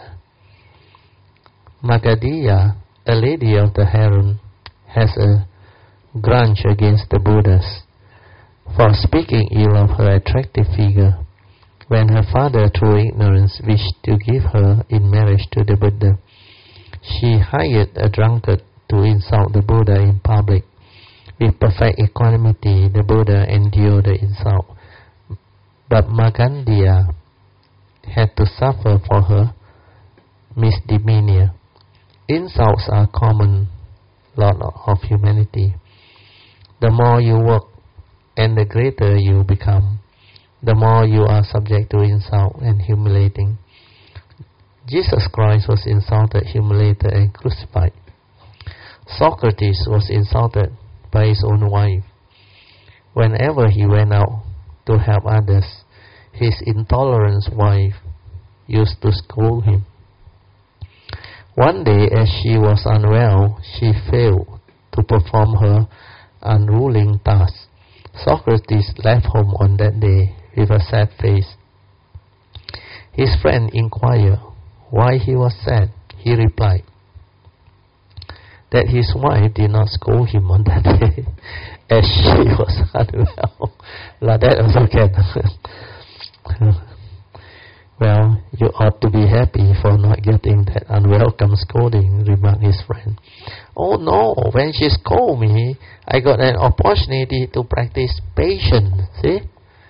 Magadhiya, a lady of the harem, has a grudge against the Buddhas for speaking ill of her attractive figure when her father, through ignorance, wished to give her in marriage to the Buddha. She hired a drunkard to insult the Buddha in public. With perfect equanimity, the Buddha endured the insult. But Magadhiya had to suffer for her misdemeanor. Insults are common lot of humanity. The more you work and the greater you become, the more you are subject to insult and humiliating. Jesus Christ was insulted, humiliated and crucified. Socrates was insulted by his own wife. Whenever he went out to help others, his intolerant wife used to scold him. One day, as she was unwell, she failed to perform her unruling task. Socrates left home on that day with a sad face. His friend inquired why he was sad. He replied that his wife did not scold him on that day as she was unwell. Like that also can. Well, you ought to be happy for not getting that unwelcome scolding, remarked his friend. Oh no, when she scolded me, I got an opportunity to practice patience, see?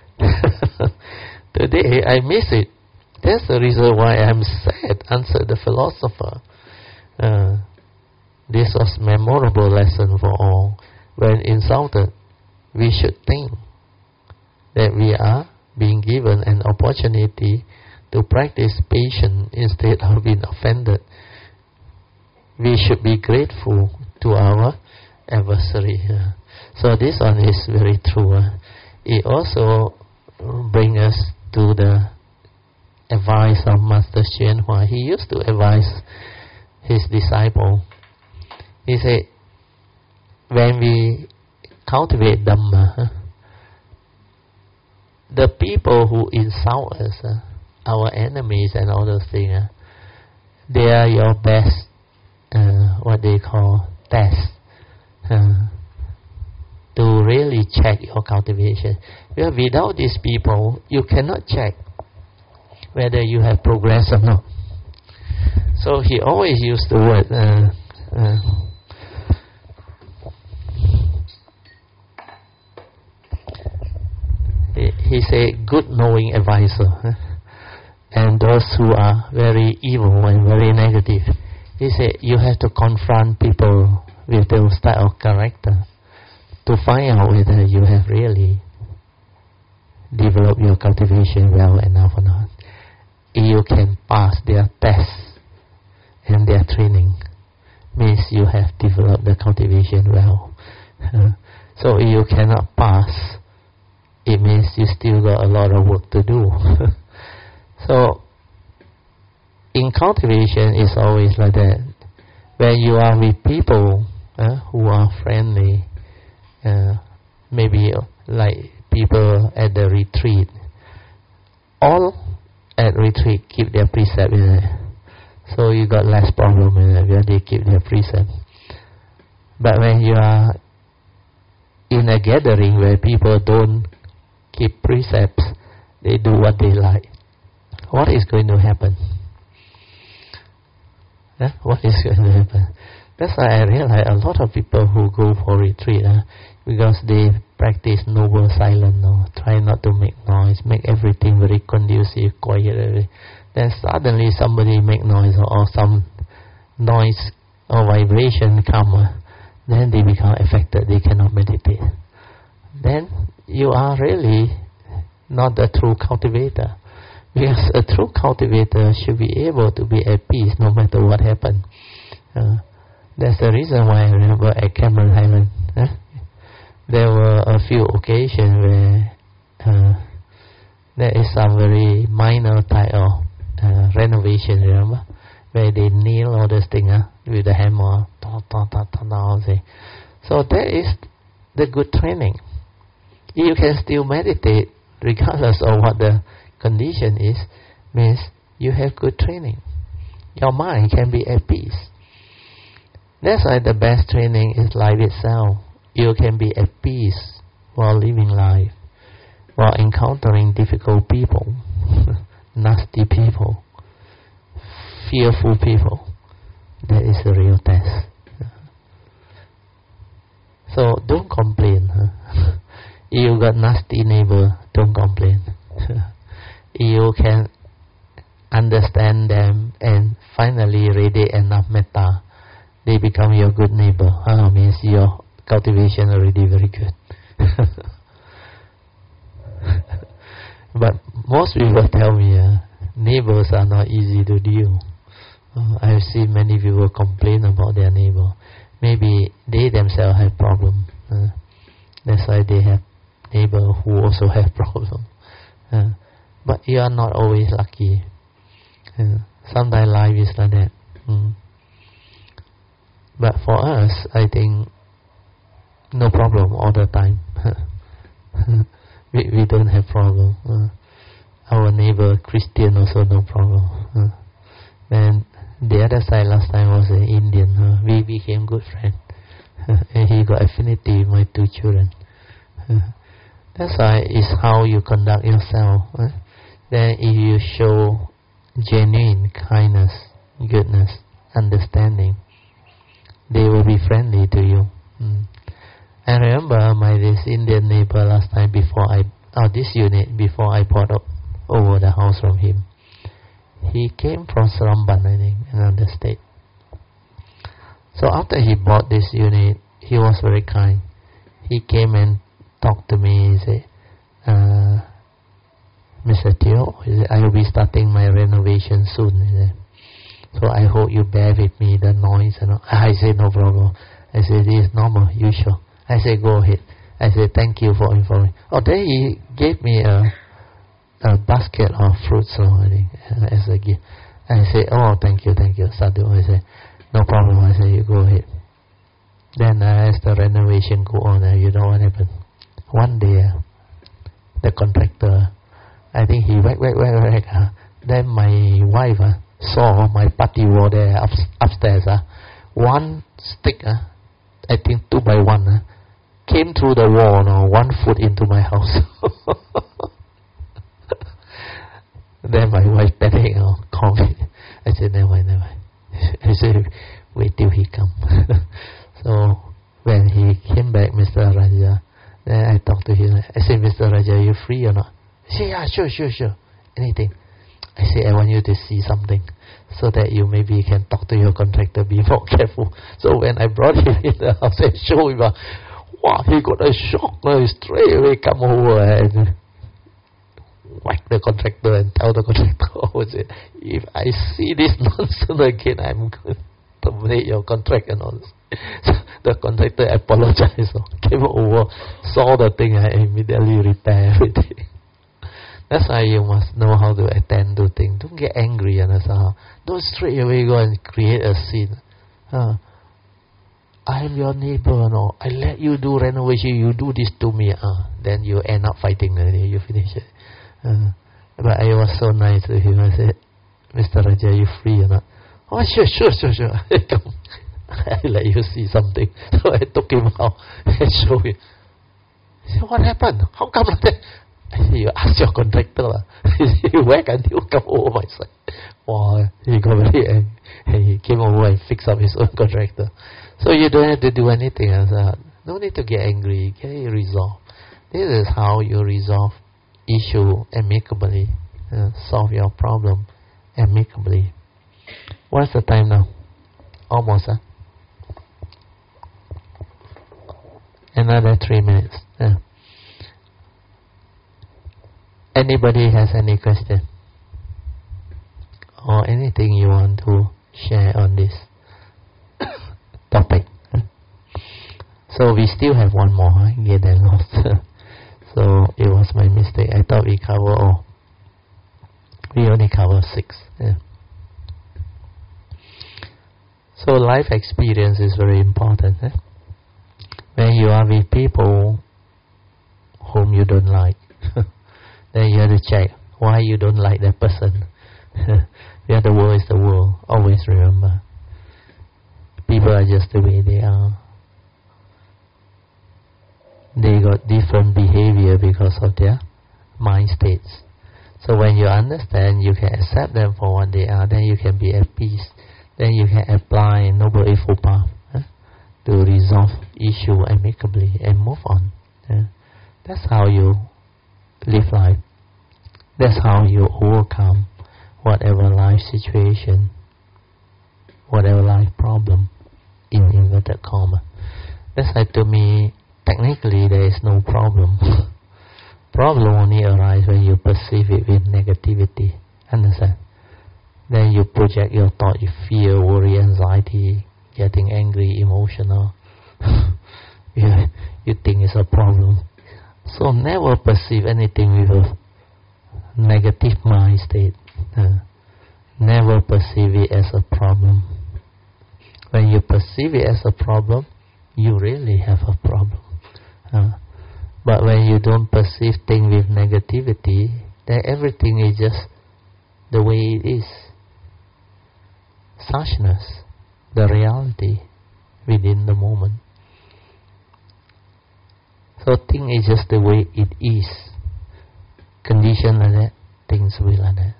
Today I miss it. That's the reason why I'm sad, answered the philosopher. Uh, this was a memorable lesson for all. When insulted, we should think that we are being given an opportunity to practice patience instead of being offended. We should be grateful to our adversary. Uh, so this one is very true. Uh. It also brings us to the advice of Master Hsien Hua. He used to advise his disciple. He said, when we cultivate Dhamma, uh, the people who insult us, uh, our enemies and all those things, uh, they are your best, uh, what they call, test, uh, to really check your cultivation. Well, without these people, you cannot check whether you have progressed or not. So he always used the word, uh, uh, he, he said, good knowing advisor. Huh? And those who are very evil and very negative, he said, you have to confront people with those type of character to find out whether you have really developed your cultivation well enough or not. You can pass their tests and their training, means you have developed the cultivation well. Uh, so if you cannot pass, it means you still got a lot of work to do. So in cultivation, it's always like that. When you are with people uh, who are friendly, uh, maybe like people at the retreat, all at retreat keep their precept in it. So you got less problem in it where they keep their precept. But when you are in a gathering where people don't keep precepts, they do what they like, what is going to happen? Huh? What is going to happen? That's why I realize a lot of people who go for retreat, huh, because they practice noble silence, no? Try not to make noise, make everything very conducive, quiet. Then suddenly somebody make noise or, or some noise or vibration come, uh, then they become affected, they cannot meditate. Then you are really not the true cultivator. Because a true cultivator should be able to be at peace no matter what happens. Uh, that's the reason why I remember at Cameron Highland, uh, there were a few occasions where uh, there is some very minor type of uh, renovation, remember? Where they nail all this thing uh, with the hammer. Ta, ta, ta, ta, ta, ta. So that is the good training. You can still meditate regardless of what the condition is, means you have good training. Your mind can be at peace. That's why the best training is life itself. You can be at peace while living life, while encountering difficult people, nasty people, fearful people. That is the real test. So don't complain. Huh? You got nasty neighbor, don't complain. You can understand them and finally radiate enough metta, they become your good neighbor. Ah, means your cultivation already very good. But most people tell me uh, neighbors are not easy to deal. Uh, I've seen many people complain about their neighbor. Maybe they themselves have problem. Uh, that's why they have neighbor who also have problem. Uh, But you are not always lucky. Uh, sometimes life is like that. Mm. But for us, I think no problem all the time. we we don't have problem. Uh, our neighbor Christian also no problem. Uh, and the other side last time was an Indian. Uh, we became good friends. And he got affinity with my two children. Uh, that's why it's how you conduct yourself. Uh, then if you show genuine kindness, goodness, understanding, they will be friendly to you. Mm. I remember my this Indian neighbor last time before I, oh this unit, before I bought up over the house from him. He came from Seremban, I think, another state. So after he bought this unit, he was very kind. He came and talked to me. He said, uh, Mister Teo, he said, I will be starting my renovation soon. He said, so I hope you bear with me, the noise and all. I said, no problem. I said, this is normal, usual. I said, go ahead. I said, thank you for informing. Oh, then he gave me a, a basket of fruits, so I think, as a gift. I said, oh, thank you, thank you, Sadhu. I said, no problem. I said, you go ahead. Then uh, as the renovation go on, uh, you know what happened? One day, uh, the contractor, I think he whack, whack, whack, whack. Uh, then my wife uh, saw my party wall there up, upstairs. Uh, one stick, uh, I think two by one, uh, came through the wall, no, one foot into my house. Then my wife panicked, uh, called me. I said, never mind, never mind. I said, wait till he come. So when he came back, Mister Raja, then I talked to him. I said, Mister Raja, are you free or not? He said, yeah, sure, sure, sure. Anything. I said, I want you to see something so that you maybe can talk to your contractor, be more careful. So when I brought him in the house and showed him, wow, he got a shock. He straight away come over and whack the contractor and tell the contractor, oh, if I see this nonsense again, I'm going to terminate your contract and all this. So the contractor apologized, came over, saw the thing, I immediately repair everything. That's why you must know how to attend to things. Don't get angry, understand? Don't straight away go and create a scene. Uh, I am your neighbor, no. I let you do renovation, you do this to me. Uh, then you end up fighting, you finish it. Uh, but I was so nice to him. I said, Mister Raja, you free or not? Oh, sure, sure, sure, sure. Come. I let you see something. So I took him out and showed him. He said, what happened? How come like that? I said, you ask your contractor. He said, where can you come over my side? Wow, he got very angry. And he came over and fixed up his own contractor. So you don't have to do anything. I said, no need to get angry. Get it resolved. This is how you resolve issue amicably. Uh, solve your problem amicably. What's the time now? Almost, huh? Another three minutes. Yeah. Anybody has any question? Or anything you want to share on this topic? So we still have one more, huh? Get that lost. So it was my mistake. I thought we cover all. We only cover six. Yeah. So life experience is very important. Eh? When you are with people whom you don't like, then you have to check why you don't like that person. Yeah, the world is the world. Always remember. People are just the way they are. They got different behavior because of their mind states. So when you understand, you can accept them for what they are, then you can be at peace. Then you can apply Noble Eightfold Path eh, to resolve issue amicably and move on. Eh. That's how you live life. That's how you overcome whatever life situation, whatever life problem, in inverted comma. That's why to me, technically there is no problem. Problem only arises when you perceive it with negativity. Understand? Then you project your thought, you fear, worry, anxiety, getting angry, emotional. you, you think it's a problem. So never perceive anything with a negative mind state. Uh, never perceive it as a problem. When you perceive it as a problem, you really have a problem. Uh, but when you don't perceive things with negativity, then everything is just the way it is. Suchness, the reality within the moment. So thing is just the way it is. Condition like that, things will be like that.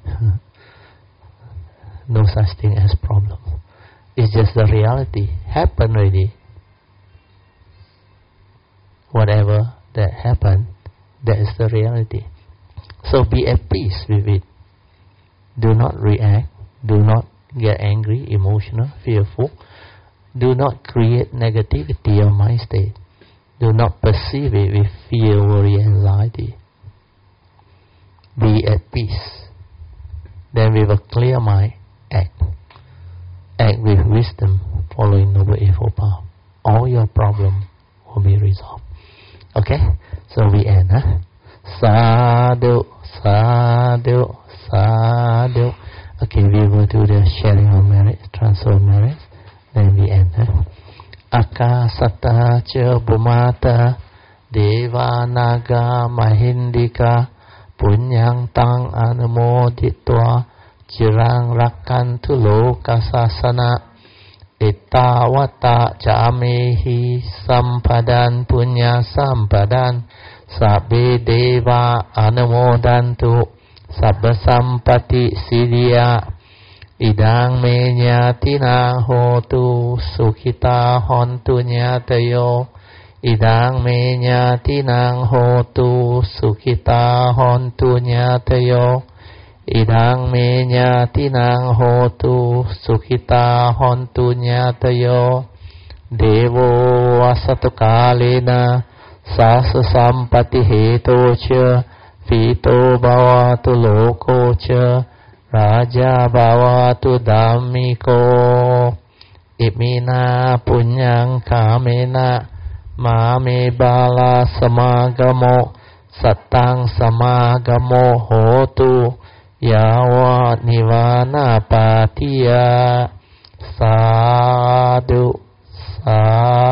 No such thing as problem. It's just the reality. Happen already. Whatever that happened, that is the reality. So be at peace with it. Do not react. Do not get angry, emotional, fearful. Do not create negativity of mind state. Do not perceive it with fear, worry, anxiety. Be at peace. Then with a clear mind, act. Act with wisdom, following Noble Eightfold Path. All your problem will be resolved. Okay? So we end, huh? Sadhu, sadhu, sadhu. Okay, we will do the sharing of merits, transfer of merits. Then we end, huh? Akasata cha bhumata deva naga mahindika punyang tang anumoditwa jirang rakantu lokasasana Ittavata jamehi sampadan punya sampadan sabbe deva anumodantu sabba sampati siddhya idang me nyatina hotu sukhita hontu nyatayo idang me nyatina hotu sukhita hontu nyatayo idang me nyatinang hotu sukhita hontu nyatayo devo asatu kalena sasa sampati heto cha pito bhavatu loko cha raja bhavatu dhammiko imina punyang kamena mame bala samagamo satang samagamo hotu yawa nivana patiya sadhu sadhu